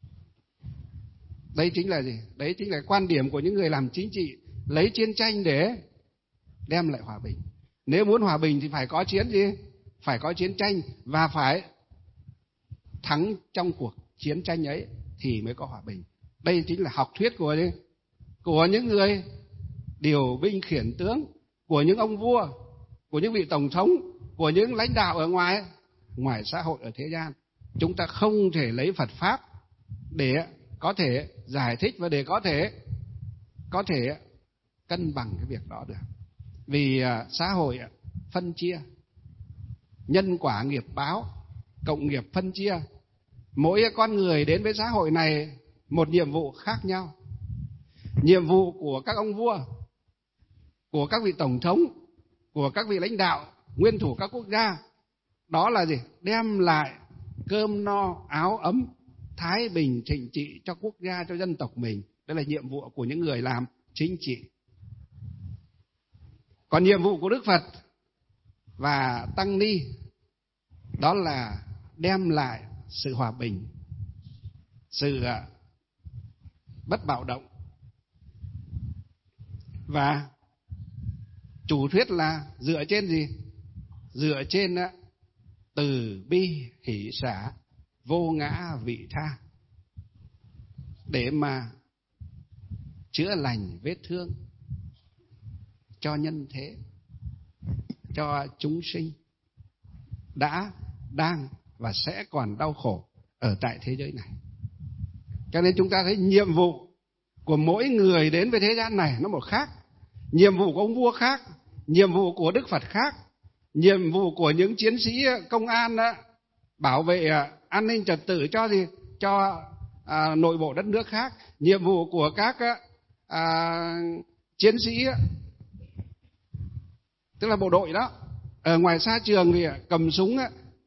Đấy chính là gì? Đấy chính là quan điểm của những người làm chính trị, lấy chiến tranh để đem lại hòa bình. Nếu muốn hòa bình thì phải có chiến gì? Phải có chiến tranh và phải thắng trong cuộc chiến tranh ấy thì mới có hòa bình. Đây chính là học thuyết của gì? Của những người điều binh khiển tướng, của những ông vua, của những vị tổng thống, của những lãnh đạo ở ngoài ngoài xã hội ở thế gian. Chúng ta không thể lấy Phật pháp để có thể giải thích và để có thể có thể cân bằng cái việc đó được. Vì xã hội phân chia, nhân quả nghiệp báo, cộng nghiệp phân chia. Mỗi con người đến với xã hội này một nhiệm vụ khác nhau. Nhiệm vụ của các ông vua, của các vị tổng thống, của các vị lãnh đạo, nguyên thủ các quốc gia, đó là gì? Đem lại cơm no, áo ấm, thái bình, thịnh trị cho quốc gia, cho dân tộc mình. Đây là nhiệm vụ của những người làm chính trị. Còn nhiệm vụ của Đức Phật và Tăng Ni đó là đem lại sự hòa bình, sự bất bạo động. Và chủ thuyết là dựa trên gì? Dựa trên từ bi hỷ xả, vô ngã vị tha, để mà chữa lành vết thương cho nhân thế, cho chúng sinh đã, đang và sẽ còn đau khổ ở tại thế giới này. Cho nên chúng ta thấy nhiệm vụ của mỗi người đến với thế gian này nó một khác. Nhiệm vụ của ông vua khác, nhiệm vụ của Đức Phật khác, nhiệm vụ của những chiến sĩ công an bảo vệ an ninh trật tự cho gì? Cho à, nội bộ đất nước khác. Nhiệm vụ của các à, chiến sĩ, tức là bộ đội đó, ở ngoài xa trường thì cầm súng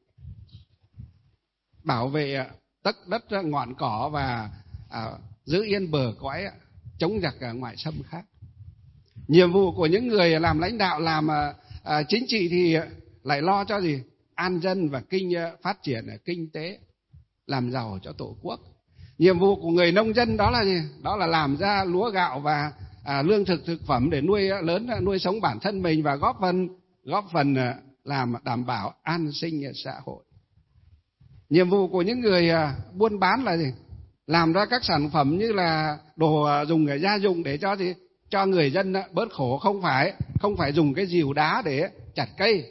bảo vệ tấc đất ngọn cỏ và à, giữ yên bờ cõi, chống giặc ngoại xâm khác. Nhiệm vụ của những người làm lãnh đạo, làm à, à, chính trị thì lại lo cho gì? An dân và kinh phát triển kinh tế, làm giàu cho tổ quốc. Nhiệm vụ của người nông dân đó là gì? Đó là làm ra lúa gạo và à, lương thực thực phẩm để nuôi lớn nuôi sống bản thân mình và góp phần góp phần làm đảm bảo an sinh xã hội. Nhiệm vụ của những người buôn bán là gì? Làm ra các sản phẩm như là đồ dùng gia dụng để cho gì? Cho người dân bớt khổ, không phải không phải dùng cái rìu đá để chặt cây,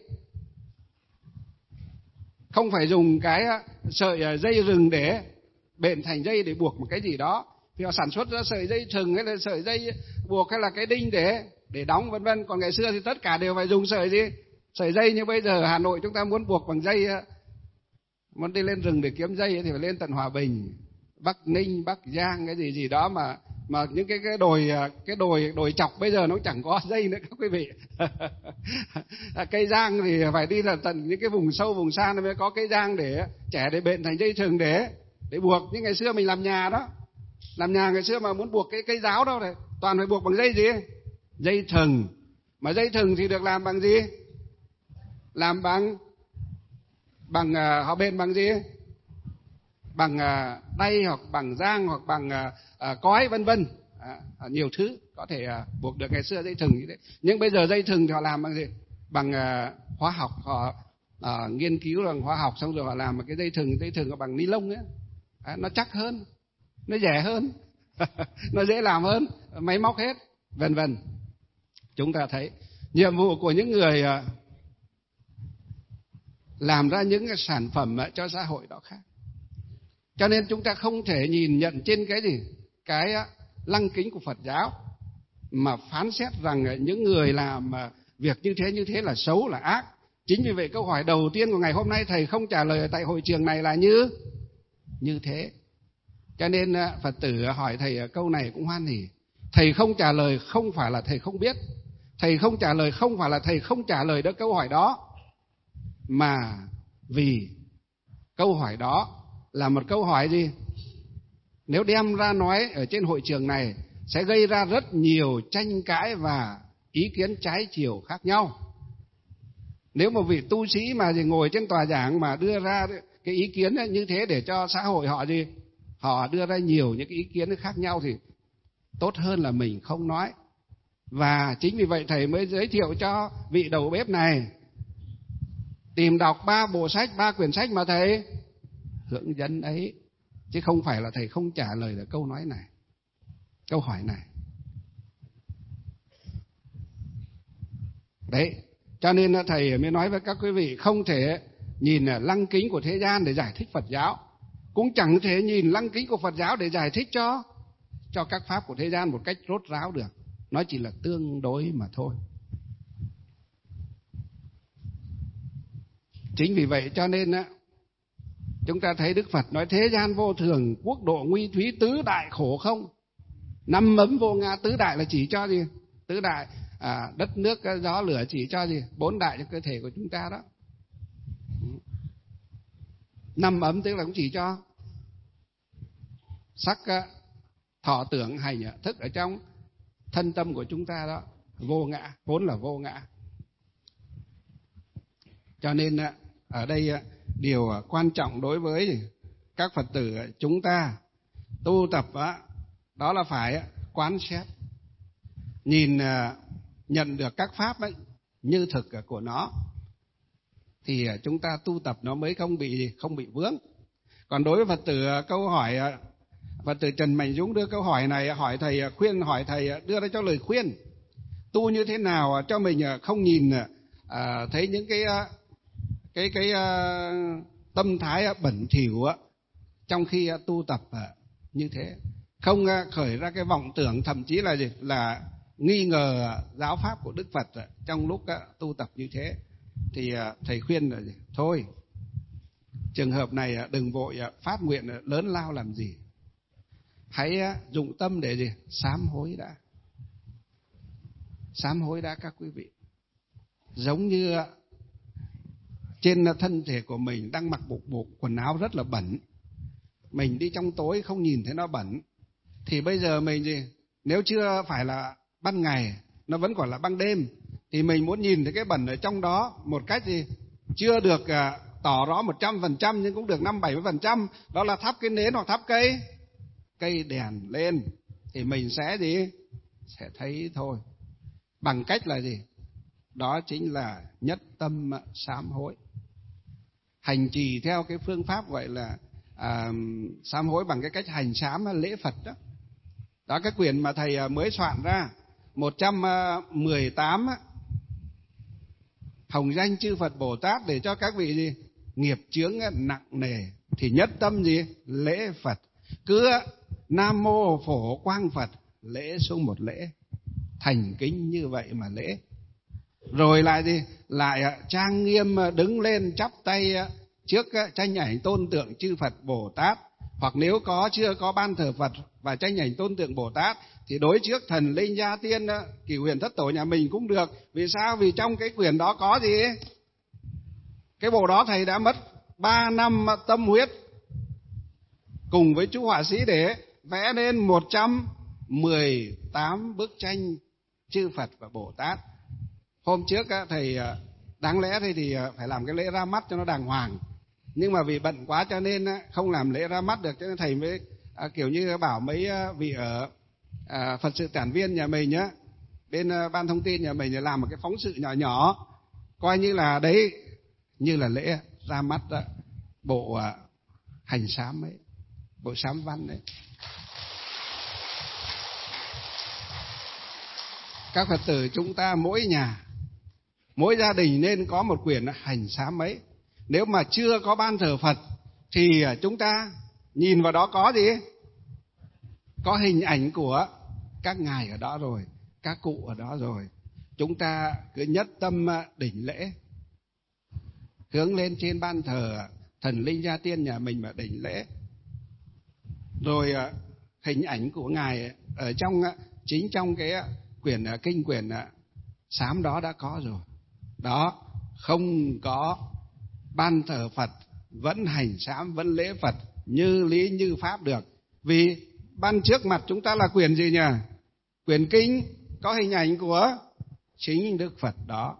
không phải dùng cái sợi dây rừng để bện thành dây để buộc một cái gì đó. Thì họ sản xuất ra sợi dây thừng hay là sợi dây buộc hay là cái đinh để để đóng vân vân. Còn ngày xưa thì tất cả đều phải dùng sợi gì? Sợi dây. Như bây giờ ở Hà Nội chúng ta muốn buộc bằng dây, muốn đi lên rừng để kiếm dây thì phải lên tận Hòa Bình, Bắc Ninh, Bắc Giang cái gì gì đó, mà mà những cái cái đồi cái đồi đồi chọc bây giờ nó chẳng có dây nữa các quý vị. Cây giang thì phải đi là tận những cái vùng sâu vùng xa nó mới có cây giang để trẻ để bện thành dây thừng để để buộc. Nhưng ngày xưa mình làm nhà đó, làm nhà ngày xưa mà muốn buộc cái cây giáo đâu này, toàn phải buộc bằng dây gì? Dây thừng. Mà dây thừng thì được làm bằng gì? Làm bằng bằng uh, họ bện bằng gì? Bằng uh, đay hoặc bằng giang hoặc bằng uh, uh, cói vân vân. Uh, nhiều thứ có thể uh, buộc được. Ngày xưa dây thừng như thế. Nhưng bây giờ dây thừng thì họ làm bằng gì? Bằng uh, hóa học. Họ uh, nghiên cứu bằng hóa học xong rồi họ làm một cái dây thừng, dây thừng bằng ni lông ấy. Uh, nó chắc hơn, nó rẻ hơn, nó dễ làm hơn, máy móc hết, vân vân. Chúng ta thấy nhiệm vụ của những người uh, làm ra những cái sản phẩm uh, cho xã hội đó khác. Cho nên chúng ta không thể nhìn nhận trên cái gì, cái uh, lăng kính của Phật giáo mà phán xét rằng uh, những người làm uh, việc như thế như thế là xấu, là ác. Chính vì vậy câu hỏi đầu tiên của ngày hôm nay thầy không trả lời tại hội trường này là như như thế. Cho nên Phật tử hỏi thầy câu này cũng hoan hỉ. Thầy không trả lời không phải là thầy không biết, thầy không trả lời không phải là thầy không trả lời được câu hỏi đó, mà vì câu hỏi đó là một câu hỏi gì? Nếu đem ra nói ở trên hội trường này sẽ gây ra rất nhiều tranh cãi và ý kiến trái chiều khác nhau. Nếu một vị tu sĩ mà gì ngồi trên tòa giảng mà đưa ra cái ý kiến như thế để cho xã hội họ gì họ đưa ra nhiều những cái ý kiến khác nhau thì tốt hơn là mình không nói. Và chính vì vậy thầy mới giới thiệu cho vị đầu bếp này tìm đọc ba bộ sách, ba quyển sách mà thầy hướng dẫn ấy, chứ không phải là thầy không trả lời được câu nói này, câu hỏi này. Đấy, cho nên thầy mới nói với các quý vị không thể nhìn lăng kính của thế gian để giải thích Phật giáo, cũng chẳng thể nhìn lăng kính của Phật giáo để giải thích cho cho các pháp của thế gian một cách rốt ráo được. Nó chỉ là tương đối mà thôi. Chính vì vậy cho nên á, chúng ta thấy Đức Phật nói thế gian vô thường, quốc độ nguy thúy, tứ đại khổ không. Năm ấm vô ngã, tứ đại là chỉ cho gì? Tứ đại à, đất nước gió lửa chỉ cho gì? Bốn đại cho cơ thể của chúng ta đó. Năm ấm tức là cũng chỉ cho sắc, thọ, tưởng, hành, thức ở trong thân tâm của chúng ta đó. Vô ngã, vốn là vô ngã. Cho nên ở đây điều quan trọng đối với các Phật tử chúng ta tu tập đó là phải quán xét, nhìn nhận được các pháp ấy, như thực của nó, thì chúng ta tu tập nó mới không bị không bị vướng. Còn đối với Phật tử câu hỏi, Phật tử Trần Mạnh Dũng đưa câu hỏi này hỏi thầy, khuyên hỏi thầy đưa ra cho lời khuyên tu như thế nào cho mình không nhìn à, thấy những cái cái cái uh, tâm thái bẩn thỉu trong khi uh, tu tập uh, như thế, không uh, khởi ra cái vọng tưởng, thậm chí là gì là nghi ngờ uh, giáo pháp của Đức Phật uh, trong lúc uh, tu tập như thế, thì uh, thầy khuyên là gì? Thôi trường hợp này uh, đừng vội uh, phát nguyện uh, lớn lao làm gì, hãy uh, dụng tâm để gì sám hối đã, sám hối đã các quý vị. Giống như uh, trên thân thể của mình đang mặc một bộ quần áo rất là bẩn, mình đi trong tối không nhìn thấy nó bẩn, thì bây giờ mình gì nếu chưa phải là ban ngày, nó vẫn còn là ban đêm, thì mình muốn nhìn thấy cái bẩn ở trong đó một cách gì chưa được uh, tỏ rõ một trăm phần trăm nhưng cũng được năm bảy mươi phần trăm, đó là thắp cái nến hoặc thắp cây cây đèn lên, thì mình sẽ gì sẽ thấy thôi. Bằng cách là gì? Đó chính là nhất tâm sám hối, hành trì theo cái phương pháp gọi là à, sám hối bằng cái cách hành sám lễ Phật đó. Đó, cái quyển mà thầy mới soạn ra một trăm mười tám hồng danh chư Phật Bồ Tát để cho các vị gì nghiệp chướng nặng nề thì nhất tâm gì lễ Phật, cứ Nam Mô Phổ Quang Phật lễ xuống một lễ, thành kính như vậy mà lễ. Rồi lại gì lại trang nghiêm đứng lên chắp tay trước tranh ảnh tôn tượng chư Phật Bồ Tát, hoặc nếu có chưa có ban thờ Phật và tranh ảnh tôn tượng Bồ Tát thì đối trước thần linh gia tiên Cửu Huyền Thất Tổ nhà mình cũng được. Vì sao? Vì trong cái quyển đó có gì? Cái bộ đó thầy đã mất ba năm tâm huyết cùng với chú họa sĩ để vẽ nên một trăm mười tám bức tranh chư Phật và Bồ Tát. Hôm trước thầy đáng lẽ thì phải làm cái lễ ra mắt cho nó đàng hoàng, nhưng mà vì bận quá cho nên không làm lễ ra mắt được, cho nên thầy mới à, kiểu như bảo mấy vị ở à, Phật sự tản viên nhà mình nhá, bên ban thông tin nhà mình làm một cái phóng sự nhỏ nhỏ, coi như là đấy như là lễ ra mắt đó, bộ à, hành sám ấy, bộ sám văn ấy. Các Phật tử chúng ta mỗi nhà, mỗi gia đình nên có một quyển hành sám ấy. Nếu mà chưa có ban thờ Phật thì chúng ta nhìn vào đó có gì? Có hình ảnh của các ngài ở đó rồi, các cụ ở đó rồi. Chúng ta cứ nhất tâm đỉnh lễ, hướng lên trên ban thờ thần linh gia tiên nhà mình mà đỉnh lễ. Rồi hình ảnh của ngài ở trong chính trong cái quyển kinh quyển sám đó đã có rồi. Đó, không có ban thờ Phật vẫn hành sám, vẫn lễ Phật như lý như pháp được. Vì ban trước mặt chúng ta là quyển gì nhỉ? Quyển kinh có hình ảnh của chính Đức Phật đó.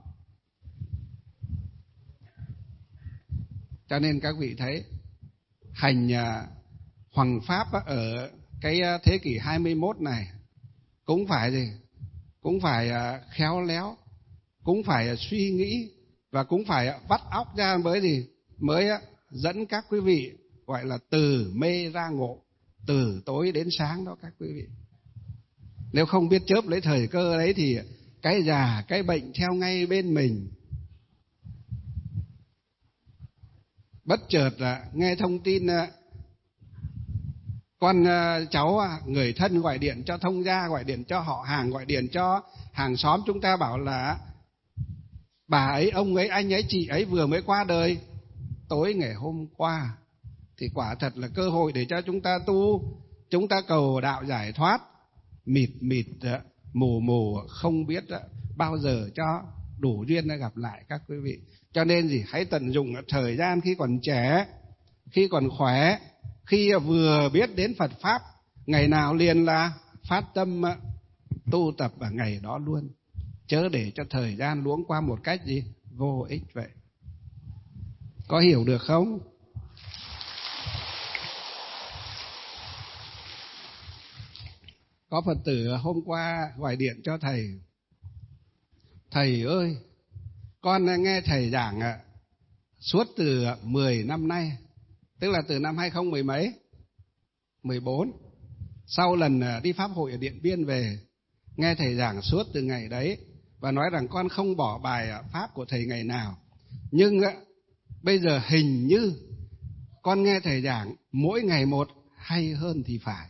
Cho nên các vị thấy hành hoằng pháp ở cái thế kỷ hai mươi mốt này cũng phải gì? Cũng phải khéo léo, cũng phải suy nghĩ và cũng phải vắt óc ra mới gì? Mới dẫn các quý vị gọi là từ mê ra ngộ, từ tối đến sáng đó các quý vị. Nếu không biết chớp lấy thời cơ đấy thì cái già, cái bệnh theo ngay bên mình. Bất chợt là nghe thông tin con cháu người thân gọi điện cho thông gia, gọi điện cho họ hàng, gọi điện cho hàng xóm chúng ta bảo là bà ấy, ông ấy, anh ấy, chị ấy vừa mới qua đời tối ngày hôm qua. Thì quả thật là cơ hội để cho chúng ta tu, chúng ta cầu đạo giải thoát, mịt mịt mù mù không biết bao giờ cho đủ duyên để gặp lại các quý vị. Cho nên gì, hãy tận dụng thời gian khi còn trẻ, khi còn khỏe, khi vừa biết đến Phật pháp, ngày nào liền là phát tâm tu tập ở ngày đó luôn, chớ để cho thời gian luống qua một cách gì vô ích vậy. Có hiểu được không? Có Phật tử hôm qua gọi điện cho thầy: thầy ơi, con nghe thầy giảng suốt từ mười năm nay, tức là từ năm hai không mười mấy, mười bốn. Sau lần đi pháp hội ở Điện Biên về, nghe thầy giảng suốt từ ngày đấy và nói rằng con không bỏ bài pháp của thầy ngày nào. Nhưng bây giờ hình như con nghe thầy giảng mỗi ngày một hay hơn thì phải.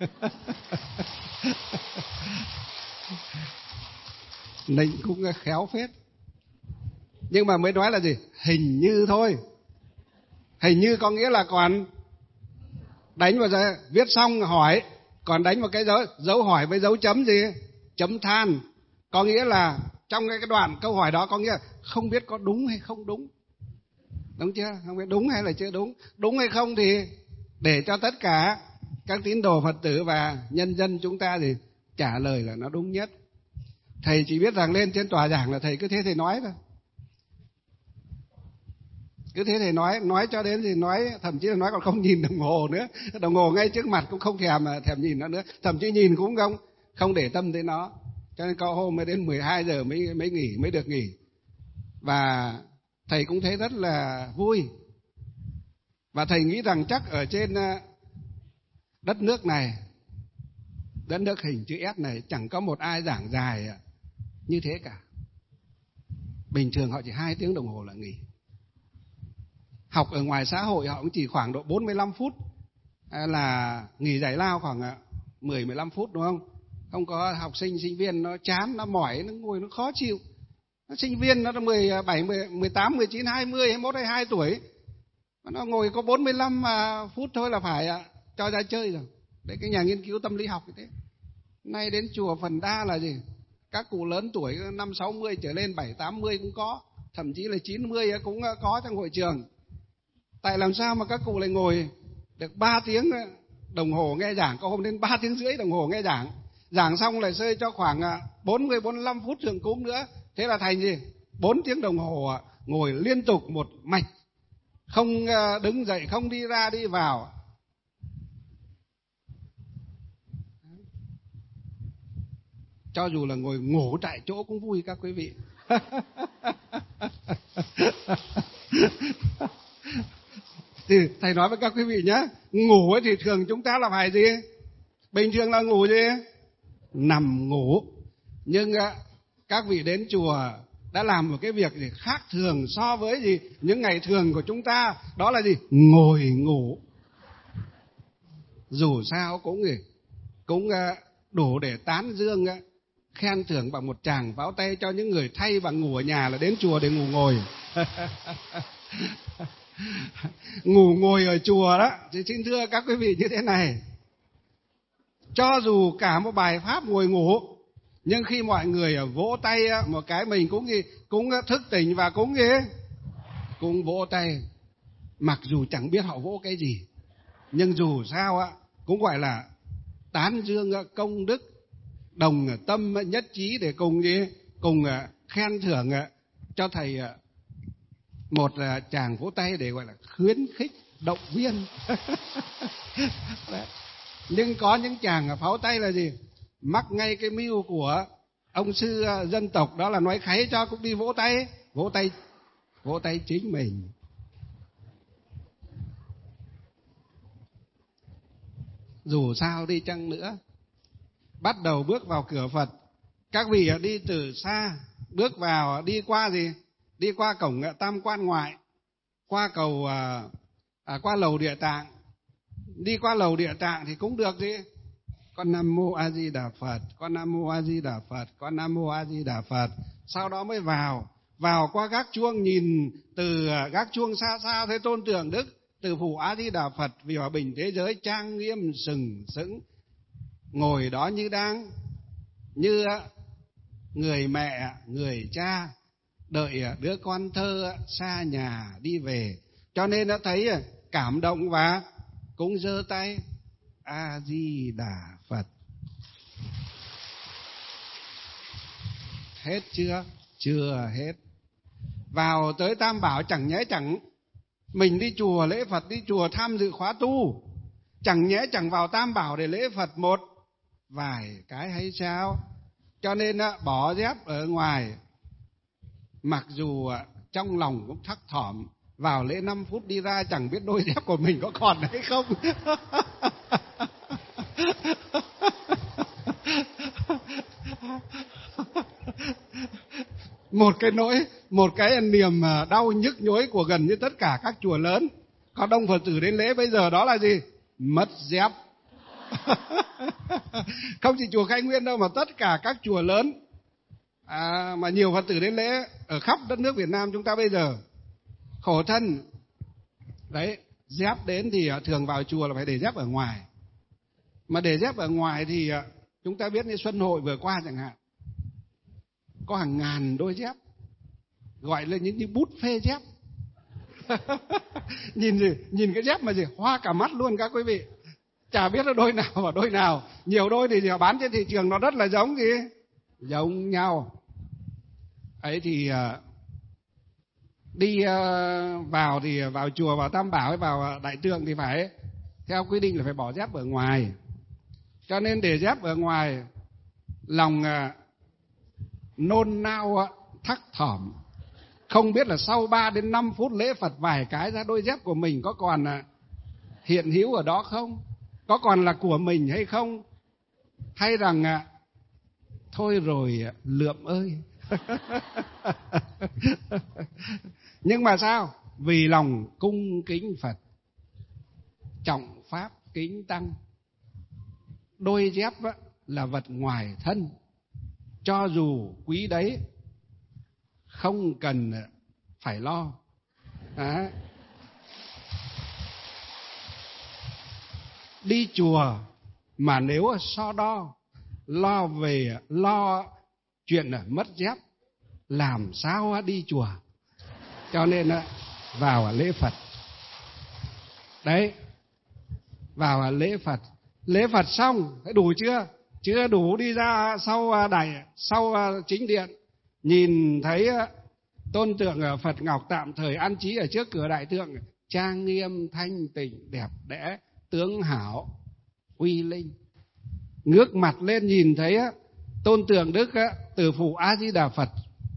Nịnh cũng khéo phết. Nhưng mà mới nói là gì? Hình như thôi. Hình như có nghĩa là còn đánh vào giờ, viết xong hỏi, còn đánh vào cái dấu, dấu hỏi với dấu chấm gì? Chấm than. Có nghĩa là trong cái đoạn câu hỏi đó có nghĩa là không biết có đúng hay không đúng. Đúng chưa? Không biết đúng hay là chưa đúng. Đúng hay không thì để cho tất cả các tín đồ Phật tử và nhân dân chúng ta thì trả lời là nó đúng nhất. Thầy chỉ biết rằng lên trên tòa giảng là thầy cứ thế thầy nói thôi. Cứ thế thầy nói, nói cho đến thì nói, thậm chí là nói còn không nhìn đồng hồ nữa. Đồng hồ ngay trước mặt cũng không thèm thèm nhìn nó nữa. Thậm chí nhìn cũng không, không để tâm tới nó. Cho nên có hôm mới đến mười hai giờ mới, mới nghỉ, mới được nghỉ. Và thầy cũng thấy rất là vui. Và thầy nghĩ rằng chắc ở trên đất nước này, đất nước hình chữ S này, chẳng có một ai giảng dài như thế cả. Bình thường họ chỉ hai tiếng đồng hồ là nghỉ. Học ở ngoài xã hội họ cũng chỉ khoảng độ bốn mươi lăm phút là nghỉ giải lao, khoảng mười mười lăm phút, đúng không? Không có học sinh, sinh viên nó chán, nó mỏi, nó ngồi nó khó chịu. Nó sinh viên nó mười bảy, mười tám, mười chín, hai mươi, hai mươi mốt, hai mươi hai tuổi. Nó ngồi có bốn mươi lăm phút thôi là phải cho ra chơi rồi. Đấy, cái nhà nghiên cứu tâm lý học như thế. Nay đến chùa phần đa là gì? Các cụ lớn tuổi năm sáu mươi trở lên, bảy tám mươi cũng có, thậm chí là chín mươi cũng có trong hội trường. Tại làm sao mà các cụ lại ngồi được ba tiếng đồng hồ nghe giảng, có hôm đến ba tiếng rưỡi đồng hồ nghe giảng. Giảng xong lại rơi cho khoảng bốn mươi, bốn mươi lăm phút thượng cúng nữa. Thế là thành gì? bốn tiếng đồng hồ ngồi liên tục một mạch, không đứng dậy, không đi ra đi vào. Cho dù là ngồi ngủ tại chỗ cũng vui các quý vị. Thì thầy nói với các quý vị nhé, ngủ ấy thì thường chúng ta là phải gì? Bình thường là ngủ gì? Nằm ngủ. Nhưng các vị đến chùa đã làm một cái việc gì khác thường so với gì những ngày thường của chúng ta, đó là gì? Ngồi ngủ. Dù sao cũng gì cũng đủ để tán dương, khen thưởng bằng một tràng vỗ tay cho những người thay bằng ngủ ở nhà là đến chùa để ngủ ngồi. Ngủ ngồi ở chùa đó, thì xin thưa các quý vị như thế này, cho dù cả một bài pháp ngồi ngủ, nhưng khi mọi người vỗ tay một cái mình cũng gì cũng thức tỉnh và cũng gì cũng vỗ tay. mặc dù chẳng biết họ vỗ cái gì, nhưng dù sao á cũng gọi là tán dương công đức, đồng tâm nhất trí để cùng gì cùng khen thưởng cho thầy một tràng vỗ tay để gọi là khuyến khích động viên. Nhưng có những chàng pháo tay là gì, mắc ngay cái mưu của ông sư dân tộc, đó là nói kháy cho cũng đi vỗ tay, vỗ tay vỗ tay chính mình. Dù sao đi chăng nữa, bắt đầu bước vào cửa Phật, các vị đi từ xa, bước vào, đi qua gì? Đi qua cổng Tam Quan Ngoại, qua cầu à, à, qua lầu Địa Tạng. Đi qua lầu Địa Tạng thì cũng được gì? Con Nam Mô A Di Đà Phật, con Nam Mô A Di Đà Phật, con Nam Mô A Di Đà Phật. Sau đó mới vào, vào qua gác chuông, nhìn từ gác chuông xa xa thấy Tôn Tượng Đức từ phủ A Di Đà Phật vì hòa bình thế giới trang nghiêm sừng sững, ngồi đó như đang như người mẹ, người cha đợi đứa con thơ xa nhà đi về. Cho nên đã thấy cảm động và cũng giơ tay A Di Đà Phật. Hết chưa? Chưa hết. Vào tới Tam Bảo chẳng nhẽ chẳng mình đi chùa lễ Phật, đi chùa tham dự khóa tu, chẳng nhẽ chẳng vào Tam Bảo để lễ Phật một vài cái hay sao? Cho nên bỏ dép ở ngoài, mặc dù trong lòng cũng thắc thỏm, vào lễ năm phút đi ra chẳng biết đôi dép của mình có còn hay không. Một cái nỗi, một cái niềm đau nhức nhối của gần như tất cả các chùa lớn có đông Phật tử đến lễ bây giờ, đó là gì? Mất dép. Không chỉ chùa Khai Nguyên đâu, mà tất cả các chùa lớn à, mà nhiều Phật tử đến lễ ở khắp đất nước Việt Nam chúng ta bây giờ khổ thân. Đấy, dép đến thì thường vào chùa là phải để dép ở ngoài. Mà để dép ở ngoài thì chúng ta biết như Xuân Hội vừa qua chẳng hạn, có hàng ngàn đôi dép, gọi là những cái bút phê dép. Nhìn gì, nhìn cái dép mà gì hoa cả mắt luôn các quý vị. Chả biết là đôi nào và đôi nào. Nhiều đôi thì bán trên thị trường nó rất là giống gì? Giống nhau. Ấy thì đi vào thì vào chùa, vào Tam Bảo hay vào Đại Tượng thì phải theo quy định là phải bỏ dép ở ngoài. Cho nên để dép ở ngoài, lòng nôn nao thắc thỏm, không biết là sau ba đến năm phút lễ Phật vài cái ra đôi dép của mình có còn hiện hữu ở đó không, có còn là của mình hay không, hay rằng thôi rồi lượm ơi. Nhưng mà sao? Vì lòng cung kính Phật, trọng pháp kính tăng, đôi dép là vật ngoài thân, cho dù quý đấy không cần phải lo. À, đi chùa mà nếu so đo lo về lo chuyện mất dép, làm sao đi chùa? Cho nên vào lễ Phật. Đấy, vào lễ Phật. Lễ Phật xong, thấy đủ chưa? Chưa đủ, đi ra sau đại, sau chính điện, nhìn thấy tôn tượng Phật Ngọc tạm thời an trí ở trước cửa Đại Tượng, trang nghiêm thanh tịnh đẹp đẽ, tướng hảo uy linh. Ngước mặt lên nhìn thấy tôn tượng Đức từ phủ A Di Đà Phật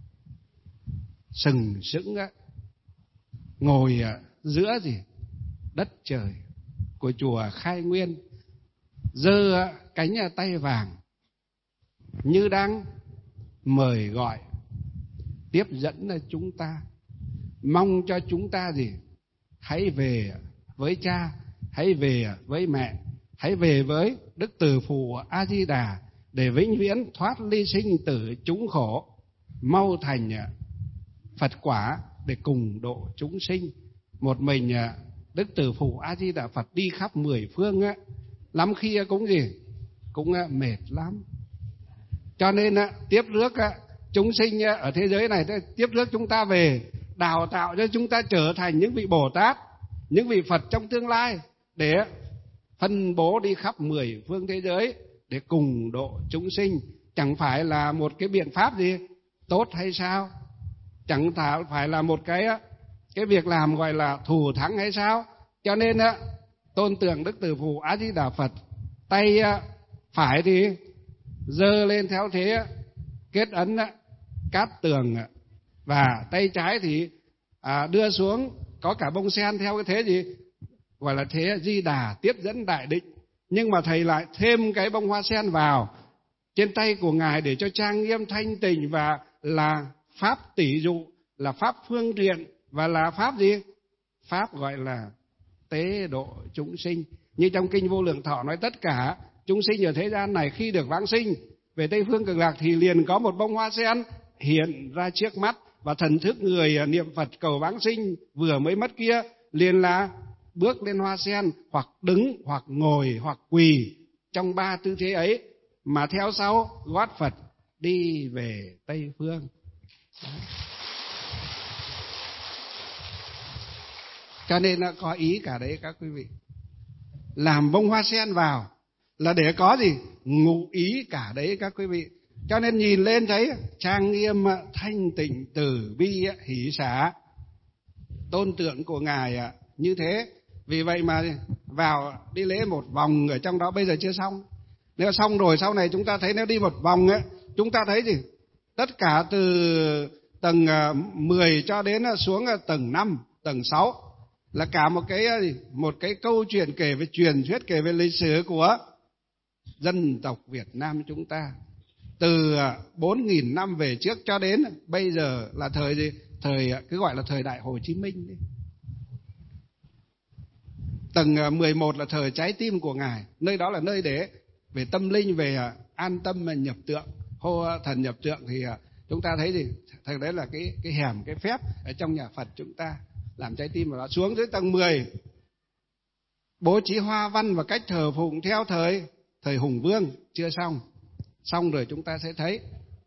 sừng sững ngồi giữa gì đất trời của chùa Khai Nguyên, giơ cánh tay vàng như đang mời gọi, tiếp dẫn chúng ta, mong cho chúng ta gì? Hãy về với cha, hãy về với mẹ, hãy về với Đức Từ Phụ A Di Đà để vĩnh viễn thoát ly sinh tử chúng khổ, mau thành Phật quả để cùng độ chúng sinh. Một mình Đức Từ Phụ A Di Đà Phật đi khắp mười phương á, lắm khi cũng gì? Cũng mệt lắm. Cho nên tiếp rước chúng sinh ở thế giới này, tiếp rước chúng ta về, đào tạo cho chúng ta trở thành những vị Bồ Tát những vị Phật trong tương lai để phân bố đi khắp mười phương thế giới để cùng độ chúng sinh. Chẳng phải là một cái biện pháp gì tốt hay sao? Chẳng phải là một cái cái việc làm gọi là thù thắng hay sao? Cho nên tôn tượng Đức Từ Phụ A Di Đà Phật, tay phải thì giơ lên theo thế kết ấn cát tường, và tay trái thì à, đưa xuống có cả bông sen theo cái thế gì gọi là thế Di Đà tiếp dẫn đại định. Nhưng mà thầy lại thêm cái bông hoa sen vào trên tay của ngài để cho trang nghiêm thanh tịnh, và là pháp tỷ dụ, là pháp phương tiện, và là pháp gì? Pháp gọi là tế độ chúng sinh. Như trong kinh Vô Lượng Thọ nói, tất cả chúng sinh ở thế gian này khi được vãng sinh về Tây Phương Cực Lạc thì liền có một bông hoa sen hiện ra trước mắt, và thần thức người niệm Phật cầu vãng sinh vừa mới mất kia liền là bước lên hoa sen, hoặc đứng, hoặc ngồi, hoặc quỳ trong ba tư thế ấy, mà theo sau gót Phật đi về Tây Phương. Cho nên nó có ý cả đấy các quý vị. Làm bông hoa sen vào là để có gì? Ngụ ý cả đấy các quý vị. Cho nên nhìn lên thấy trang nghiêm thanh tịnh từ bi hỷ xả, tôn tượng của ngài như thế. Vì vậy mà vào đi lễ một vòng ở trong đó bây giờ chưa xong. Nếu xong rồi sau này chúng ta thấy nếu đi một vòng ấy, chúng ta thấy gì? Tất cả từ tầng mười cho đến xuống tầng năm, tầng sáu là cả một cái một cái câu chuyện kể về truyền thuyết, kể về lịch sử của dân tộc Việt Nam chúng ta. Từ bốn nghìn năm về trước cho đến bây giờ là thời gì? Thời cứ gọi là thời Đại Hồ Chí Minh đi. Tầng mười một là thời trái tim của ngài, nơi đó là nơi để về tâm linh, về an tâm mà nhập tượng, hô thần nhập tượng. Thì chúng ta thấy gì? Thật đấy là cái cái hẻm, cái phép ở trong nhà Phật chúng ta làm trái tim vào đó. Xuống dưới tầng mười bố trí hoa văn và cách thờ phụng theo thời thời Hùng Vương chưa xong. Xong rồi chúng ta sẽ thấy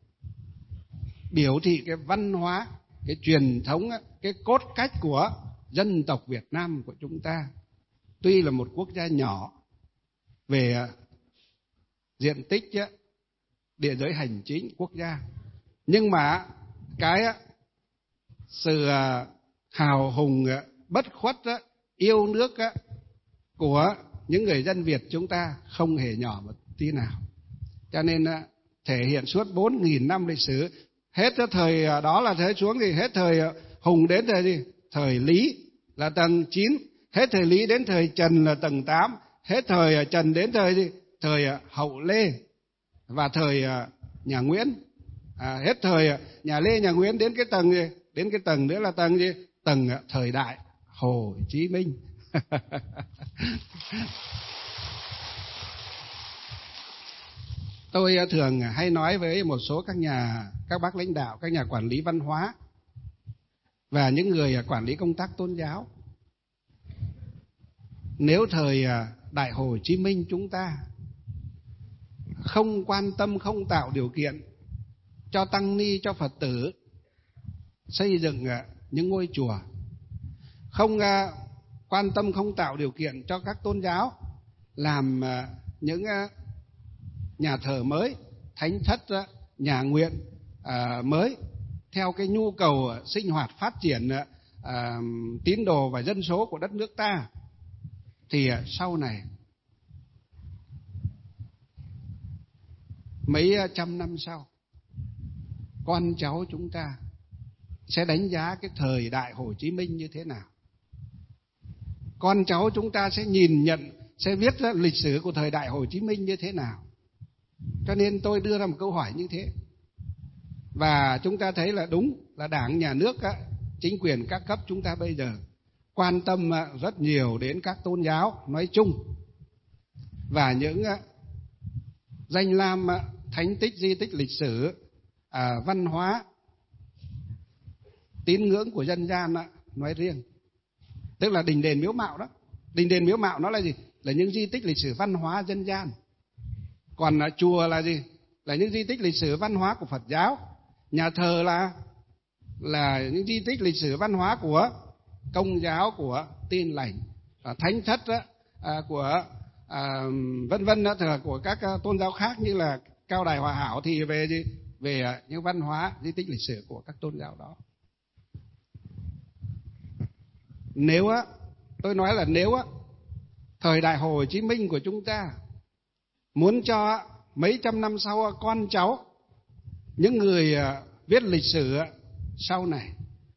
biểu thị cái văn hóa, cái truyền thống, cái cốt cách của dân tộc Việt Nam của chúng ta. Tuy là một quốc gia nhỏ về diện tích, địa giới hành chính quốc gia, nhưng mà cái sự hào hùng bất khuất, yêu nước của những người dân Việt chúng ta không hề nhỏ một tí nào. Cho nên thể hiện suốt bốn nghìn năm lịch sử, hết thời đó là thế xuống thì hết thời Hùng đến thời gì? Thời Lý là tầng chín, hết thời Lý đến thời Trần là tầng tám, hết thời Trần đến thời gì? Thời Hậu Lê và thời nhà Nguyễn, à, hết thời nhà Lê nhà Nguyễn đến cái tầng gì? Đến cái tầng nữa là tầng gì? Tầng thời Đại Hồ Chí Minh. Tôi thường hay nói với một số các nhà, các bác lãnh đạo, các nhà quản lý văn hóa và những người quản lý công tác tôn giáo. Nếu thời Đại Hồ Chí Minh chúng ta không quan tâm, không tạo điều kiện cho tăng ni, cho Phật tử xây dựng những ngôi chùa, không quan tâm, không tạo điều kiện cho các tôn giáo làm những nhà thờ mới, thánh thất, nhà nguyện mới theo cái nhu cầu sinh hoạt phát triển tín đồ và dân số của đất nước ta, thì sau này mấy trăm năm sau, con cháu chúng ta sẽ đánh giá cái thời Đại Hồ Chí Minh như thế nào. Con cháu chúng ta sẽ nhìn nhận, sẽ viết ra lịch sử của thời Đại Hồ Chí Minh như thế nào. Cho nên tôi đưa ra một câu hỏi như thế. Và chúng ta thấy là đúng là Đảng, Nhà nước, chính quyền các cấp chúng ta bây giờ quan tâm rất nhiều đến các tôn giáo nói chung, và những danh lam thánh tích, di tích lịch sử, à, văn hóa, tín ngưỡng của dân gian nói riêng. Tức là đình đền miếu mạo đó. Đình đền miếu mạo nó là gì? Là những di tích lịch sử văn hóa dân gian. Còn chùa là gì? Là những di tích lịch sử văn hóa của Phật giáo. Nhà thờ là là những di tích lịch sử văn hóa của Công giáo, của Tin Lành, à, Thánh Thất á, à, của à, vân vân đó, của các tôn giáo khác như là Cao Đài Hòa Hảo thì về gì? Về những văn hóa di tích lịch sử của các tôn giáo đó. Nếu á, tôi nói là nếu á, thời đại Hồ Chí Minh của chúng ta muốn cho mấy trăm năm sau con cháu, những người viết lịch sử sau này,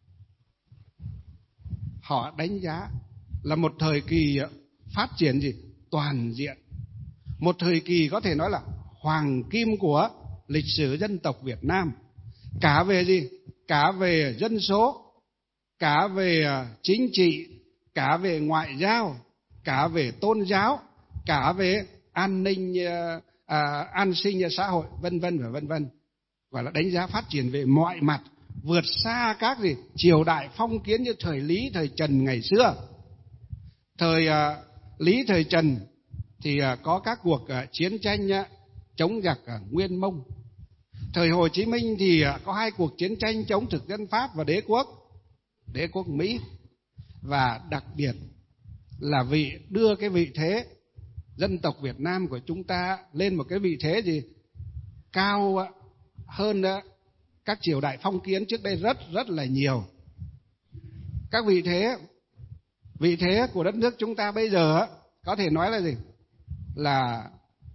họ đánh giá là một thời kỳ phát triển gì? Toàn diện. Một thời kỳ có thể nói là hoàng kim của lịch sử dân tộc Việt Nam. Cả về gì? Cả về dân số, cả về chính trị, cả về ngoại giao, cả về tôn giáo, cả về an ninh, à, an sinh xã hội, vân vân và vân vân. Gọi là đánh giá phát triển về mọi mặt, vượt xa các gì triều đại phong kiến như thời Lý, thời Trần ngày xưa. Thời à, Lý, thời Trần thì à, có các cuộc à, chiến tranh à, chống giặc à, Nguyên Mông. Thời Hồ Chí Minh thì à, có hai cuộc chiến tranh chống thực dân Pháp và đế quốc đế quốc Mỹ. Và đặc biệt là vị đưa cái vị thế dân tộc Việt Nam của chúng ta lên một cái vị thế gì cao à, hơn à, các triều đại phong kiến trước đây rất rất là nhiều. Các vị thế vị thế của đất nước chúng ta bây giờ có thể nói là gì? Là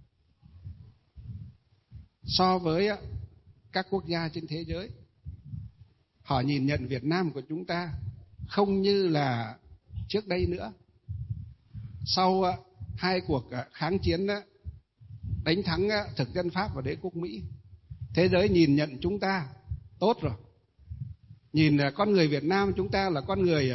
so với các quốc gia trên thế giới, họ nhìn nhận Việt Nam của chúng ta không như là trước đây nữa. Sau hai cuộc kháng chiến đánh thắng thực dân Pháp và đế quốc Mỹ, thế giới nhìn nhận chúng ta tốt rồi. Nhìn con người Việt Nam chúng ta là con người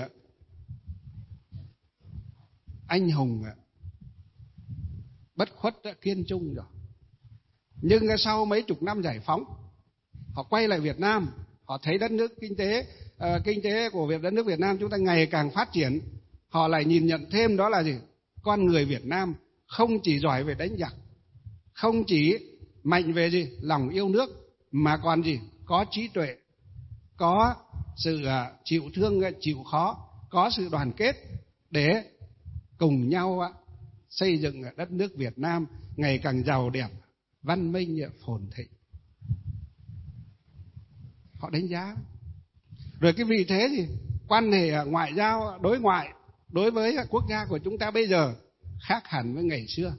anh hùng, bất khuất, kiên trung rồi. Nhưng sau mấy chục năm giải phóng, họ quay lại Việt Nam, họ thấy đất nước kinh tế uh, kinh tế của Việt đất nước Việt Nam chúng ta ngày càng phát triển. Họ lại nhìn nhận thêm đó là gì? Con người Việt Nam không chỉ giỏi về đánh giặc, không chỉ mạnh về gì lòng yêu nước, mà còn gì có trí tuệ, có sự uh, chịu thương, chịu khó, có sự đoàn kết để cùng nhau uh, xây dựng đất nước Việt Nam ngày càng giàu đẹp, văn minh, phồn thịnh. Họ đánh giá. Rồi cái vị thế gì? Quan hệ ngoại giao, đối ngoại đối với quốc gia của chúng ta bây giờ khác hẳn với ngày xưa.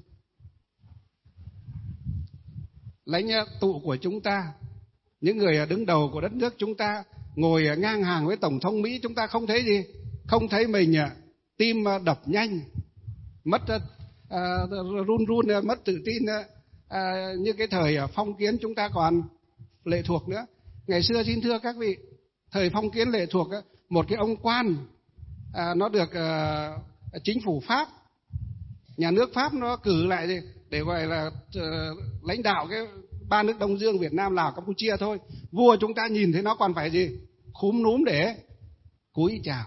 Lãnh tụ của chúng ta, những người đứng đầu của đất nước chúng ta ngồi ngang hàng với Tổng thống Mỹ, chúng ta không thấy gì? Không thấy mình tim đập nhanh, mất uh, run run, mất tự tin uh, như cái thời phong kiến chúng ta còn lệ thuộc nữa. Ngày xưa xin thưa các vị, thời phong kiến lệ thuộc, một cái ông quan à, nó được à, chính phủ Pháp, nhà nước Pháp nó cử lại để, để gọi là uh, lãnh đạo cái ba nước Đông Dương Việt Nam, Lào, Campuchia thôi. Vua chúng ta nhìn thấy nó còn phải gì? Khúm núm để cúi chào.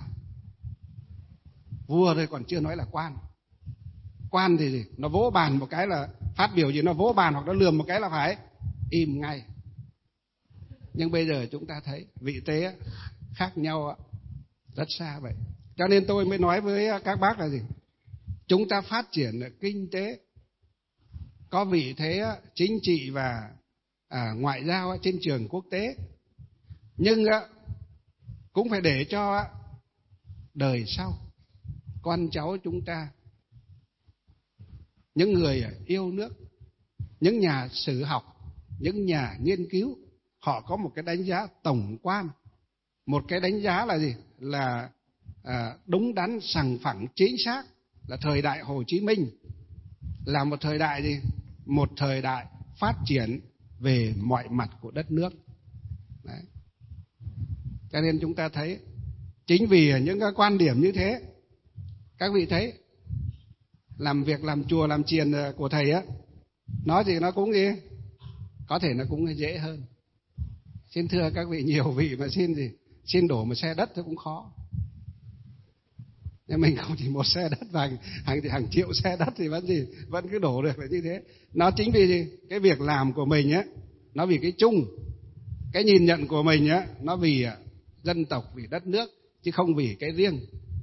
Vua thôi còn chưa nói là quan. Quan thì gì? Nó vỗ bàn một cái là phát biểu gì, nó vỗ bàn hoặc nó lườm một cái là phải im ngay. Nhưng bây giờ chúng ta thấy vị thế khác nhau rất xa vậy. Cho nên tôi mới nói với các bác là gì? Chúng ta phát triển kinh tế, có vị thế chính trị và à, ngoại giao trên trường quốc tế. Nhưng cũng phải để cho đời sau, con cháu chúng ta, những người yêu nước, những nhà sử học, những nhà nghiên cứu, họ có một cái đánh giá tổng quan, một cái đánh giá là gì? Là à, đúng đắn, sòng phẳng, chính xác, là thời đại Hồ Chí Minh là một thời đại gì? Một thời đại phát triển về mọi mặt của đất nước. Đấy. Cho nên chúng ta thấy, chính vì những cái quan điểm như thế, các vị thấy làm việc làm chùa làm chiền của thầy á, nói gì nó cũng gì, có thể nó cũng dễ hơn. Xin thưa các vị, nhiều vị mà xin gì, xin đổ một xe đất thì cũng khó. Nhưng mình không chỉ một xe đất và hàng, hàng, hàng triệu xe đất thì vẫn gì, vẫn cứ đổ được là như thế. Nó chính vì gì, cái việc làm của mình á, nó vì cái chung, cái nhìn nhận của mình á, nó vì dân tộc, vì đất nước, chứ không vì cái riêng.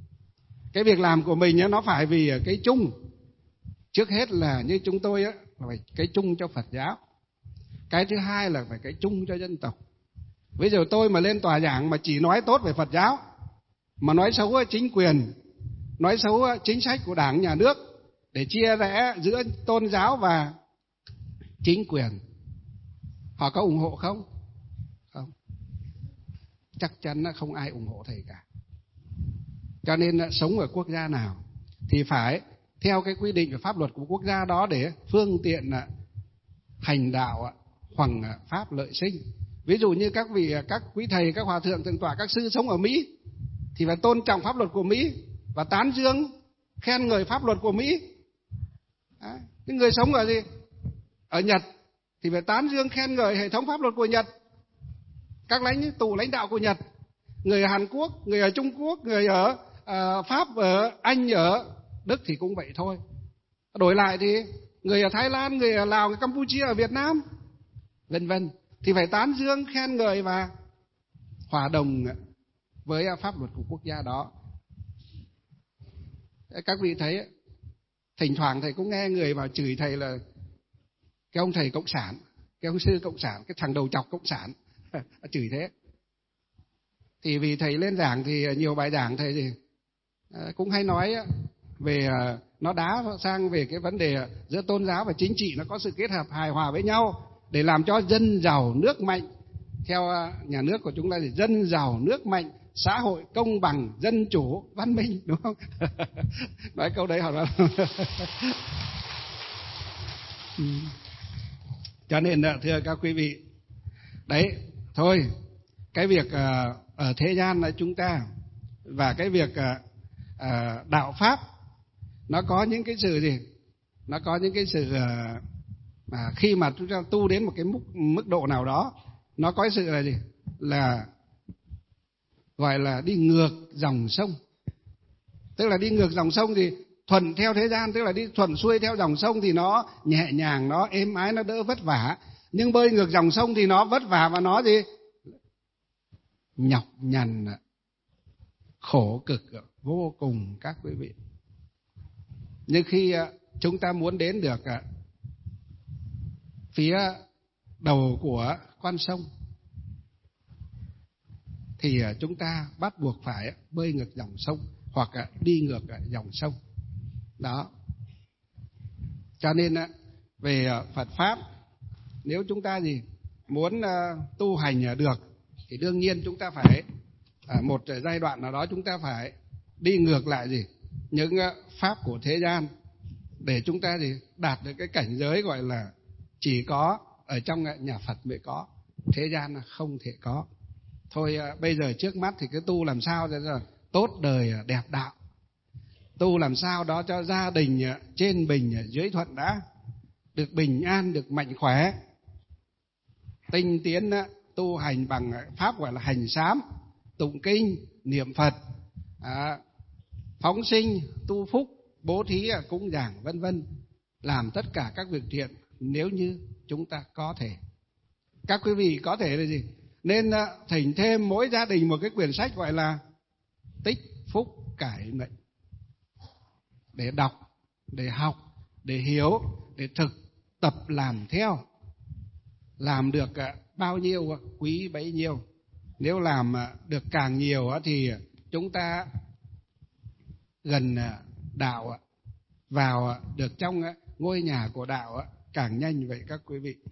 Cái việc làm của mình nó phải vì cái chung. Trước hết là như chúng tôi á, phải cái chung cho Phật giáo. Cái thứ hai là phải cái chung cho dân tộc. Bây giờ tôi mà lên tòa giảng mà chỉ nói tốt về Phật giáo, mà nói xấu chính quyền, nói xấu chính sách của Đảng, nhà nước, để chia rẽ giữa tôn giáo và chính quyền, họ có ủng hộ không? Không. Chắc chắn là không ai ủng hộ thầy cả. Cho nên sống ở quốc gia nào thì phải theo cái quy định và pháp luật của quốc gia đó để phương tiện hành đạo hoằng pháp lợi sinh. Ví dụ như các vị, các quý thầy, các hòa thượng, thượng tọa, các sư sống ở Mỹ thì phải tôn trọng pháp luật của Mỹ và tán dương, khen ngợi pháp luật của Mỹ. Đấy. Những người sống ở gì? Ở Nhật thì phải tán dương, khen ngợi hệ thống pháp luật của Nhật, các lãnh tụ lãnh đạo của Nhật. Người ở Hàn Quốc, người ở Trung Quốc, người ở uh, Pháp, ở Anh, ở Đức thì cũng vậy thôi. Đổi lại thì người ở Thái Lan, người ở Lào, người Campuchia, ở Việt Nam, vân vân, thì phải tán dương, khen ngợi và hòa đồng với pháp luật của quốc gia đó. Các vị thấy, thỉnh thoảng thầy cũng nghe người vào chửi thầy là cái ông thầy cộng sản, cái ông sư cộng sản, cái thằng đầu chọc cộng sản, chửi thế. Thì vì thầy lên giảng thì nhiều bài giảng thầy thì cũng hay nói về, nó đá sang về cái vấn đề giữa tôn giáo và chính trị nó có sự kết hợp hài hòa với nhau để làm cho dân giàu nước mạnh. Theo nhà nước của chúng ta thì dân giàu nước mạnh, xã hội công bằng, dân chủ, văn minh, đúng không? Nói câu đấy họ nói. Cho nên thưa các quý vị, đấy thôi, cái việc uh, ở thế gian là chúng ta và cái việc uh, uh, đạo pháp nó có những cái sự gì, nó có những cái sự uh, mà khi mà chúng ta tu đến một cái mức, mức độ nào đó, nó có cái sự là gì, là gọi là đi ngược dòng sông. Tức là đi ngược dòng sông thì thuận theo thế gian, tức là đi thuận xuôi theo dòng sông thì nó nhẹ nhàng, nó êm ái, nó đỡ vất vả. Nhưng bơi ngược dòng sông thì nó vất vả và nó gì, nhọc nhằn, khổ cực vô cùng các quý vị. Nhưng khi chúng ta muốn đến được phía đầu của con sông thì chúng ta bắt buộc phải bơi ngược dòng sông hoặc đi ngược dòng sông đó. Cho nên về Phật pháp, nếu chúng ta gì muốn tu hành được thì đương nhiên chúng ta phải một giai đoạn nào đó chúng ta phải đi ngược lại gì những pháp của thế gian để chúng ta gì đạt được cái cảnh giới gọi là chỉ có ở trong nhà Phật mới có, thế gian không thể có. Thôi bây giờ trước mắt thì cứ tu làm sao cho tốt đời đẹp đạo, tu làm sao đó cho gia đình trên bình dưới thuận đã, được bình an, được mạnh khỏe, tinh tiến tu hành bằng pháp gọi là hành sám, tụng kinh, niệm Phật, à, phóng sinh, tu phúc, bố thí, cúng dường, vân vân, làm tất cả các việc thiện nếu như chúng ta có thể. Các quý vị có thể là gì? Nên thỉnh thêm mỗi gia đình một cái quyển sách gọi là Tích Phúc Cải Mệnh, để đọc, để học, để hiểu, để thực tập làm theo. Làm được bao nhiêu quý bấy nhiêu. Nếu làm được càng nhiều thì chúng ta gần đạo, vào được trong ngôi nhà của đạo càng nhanh vậy các quý vị.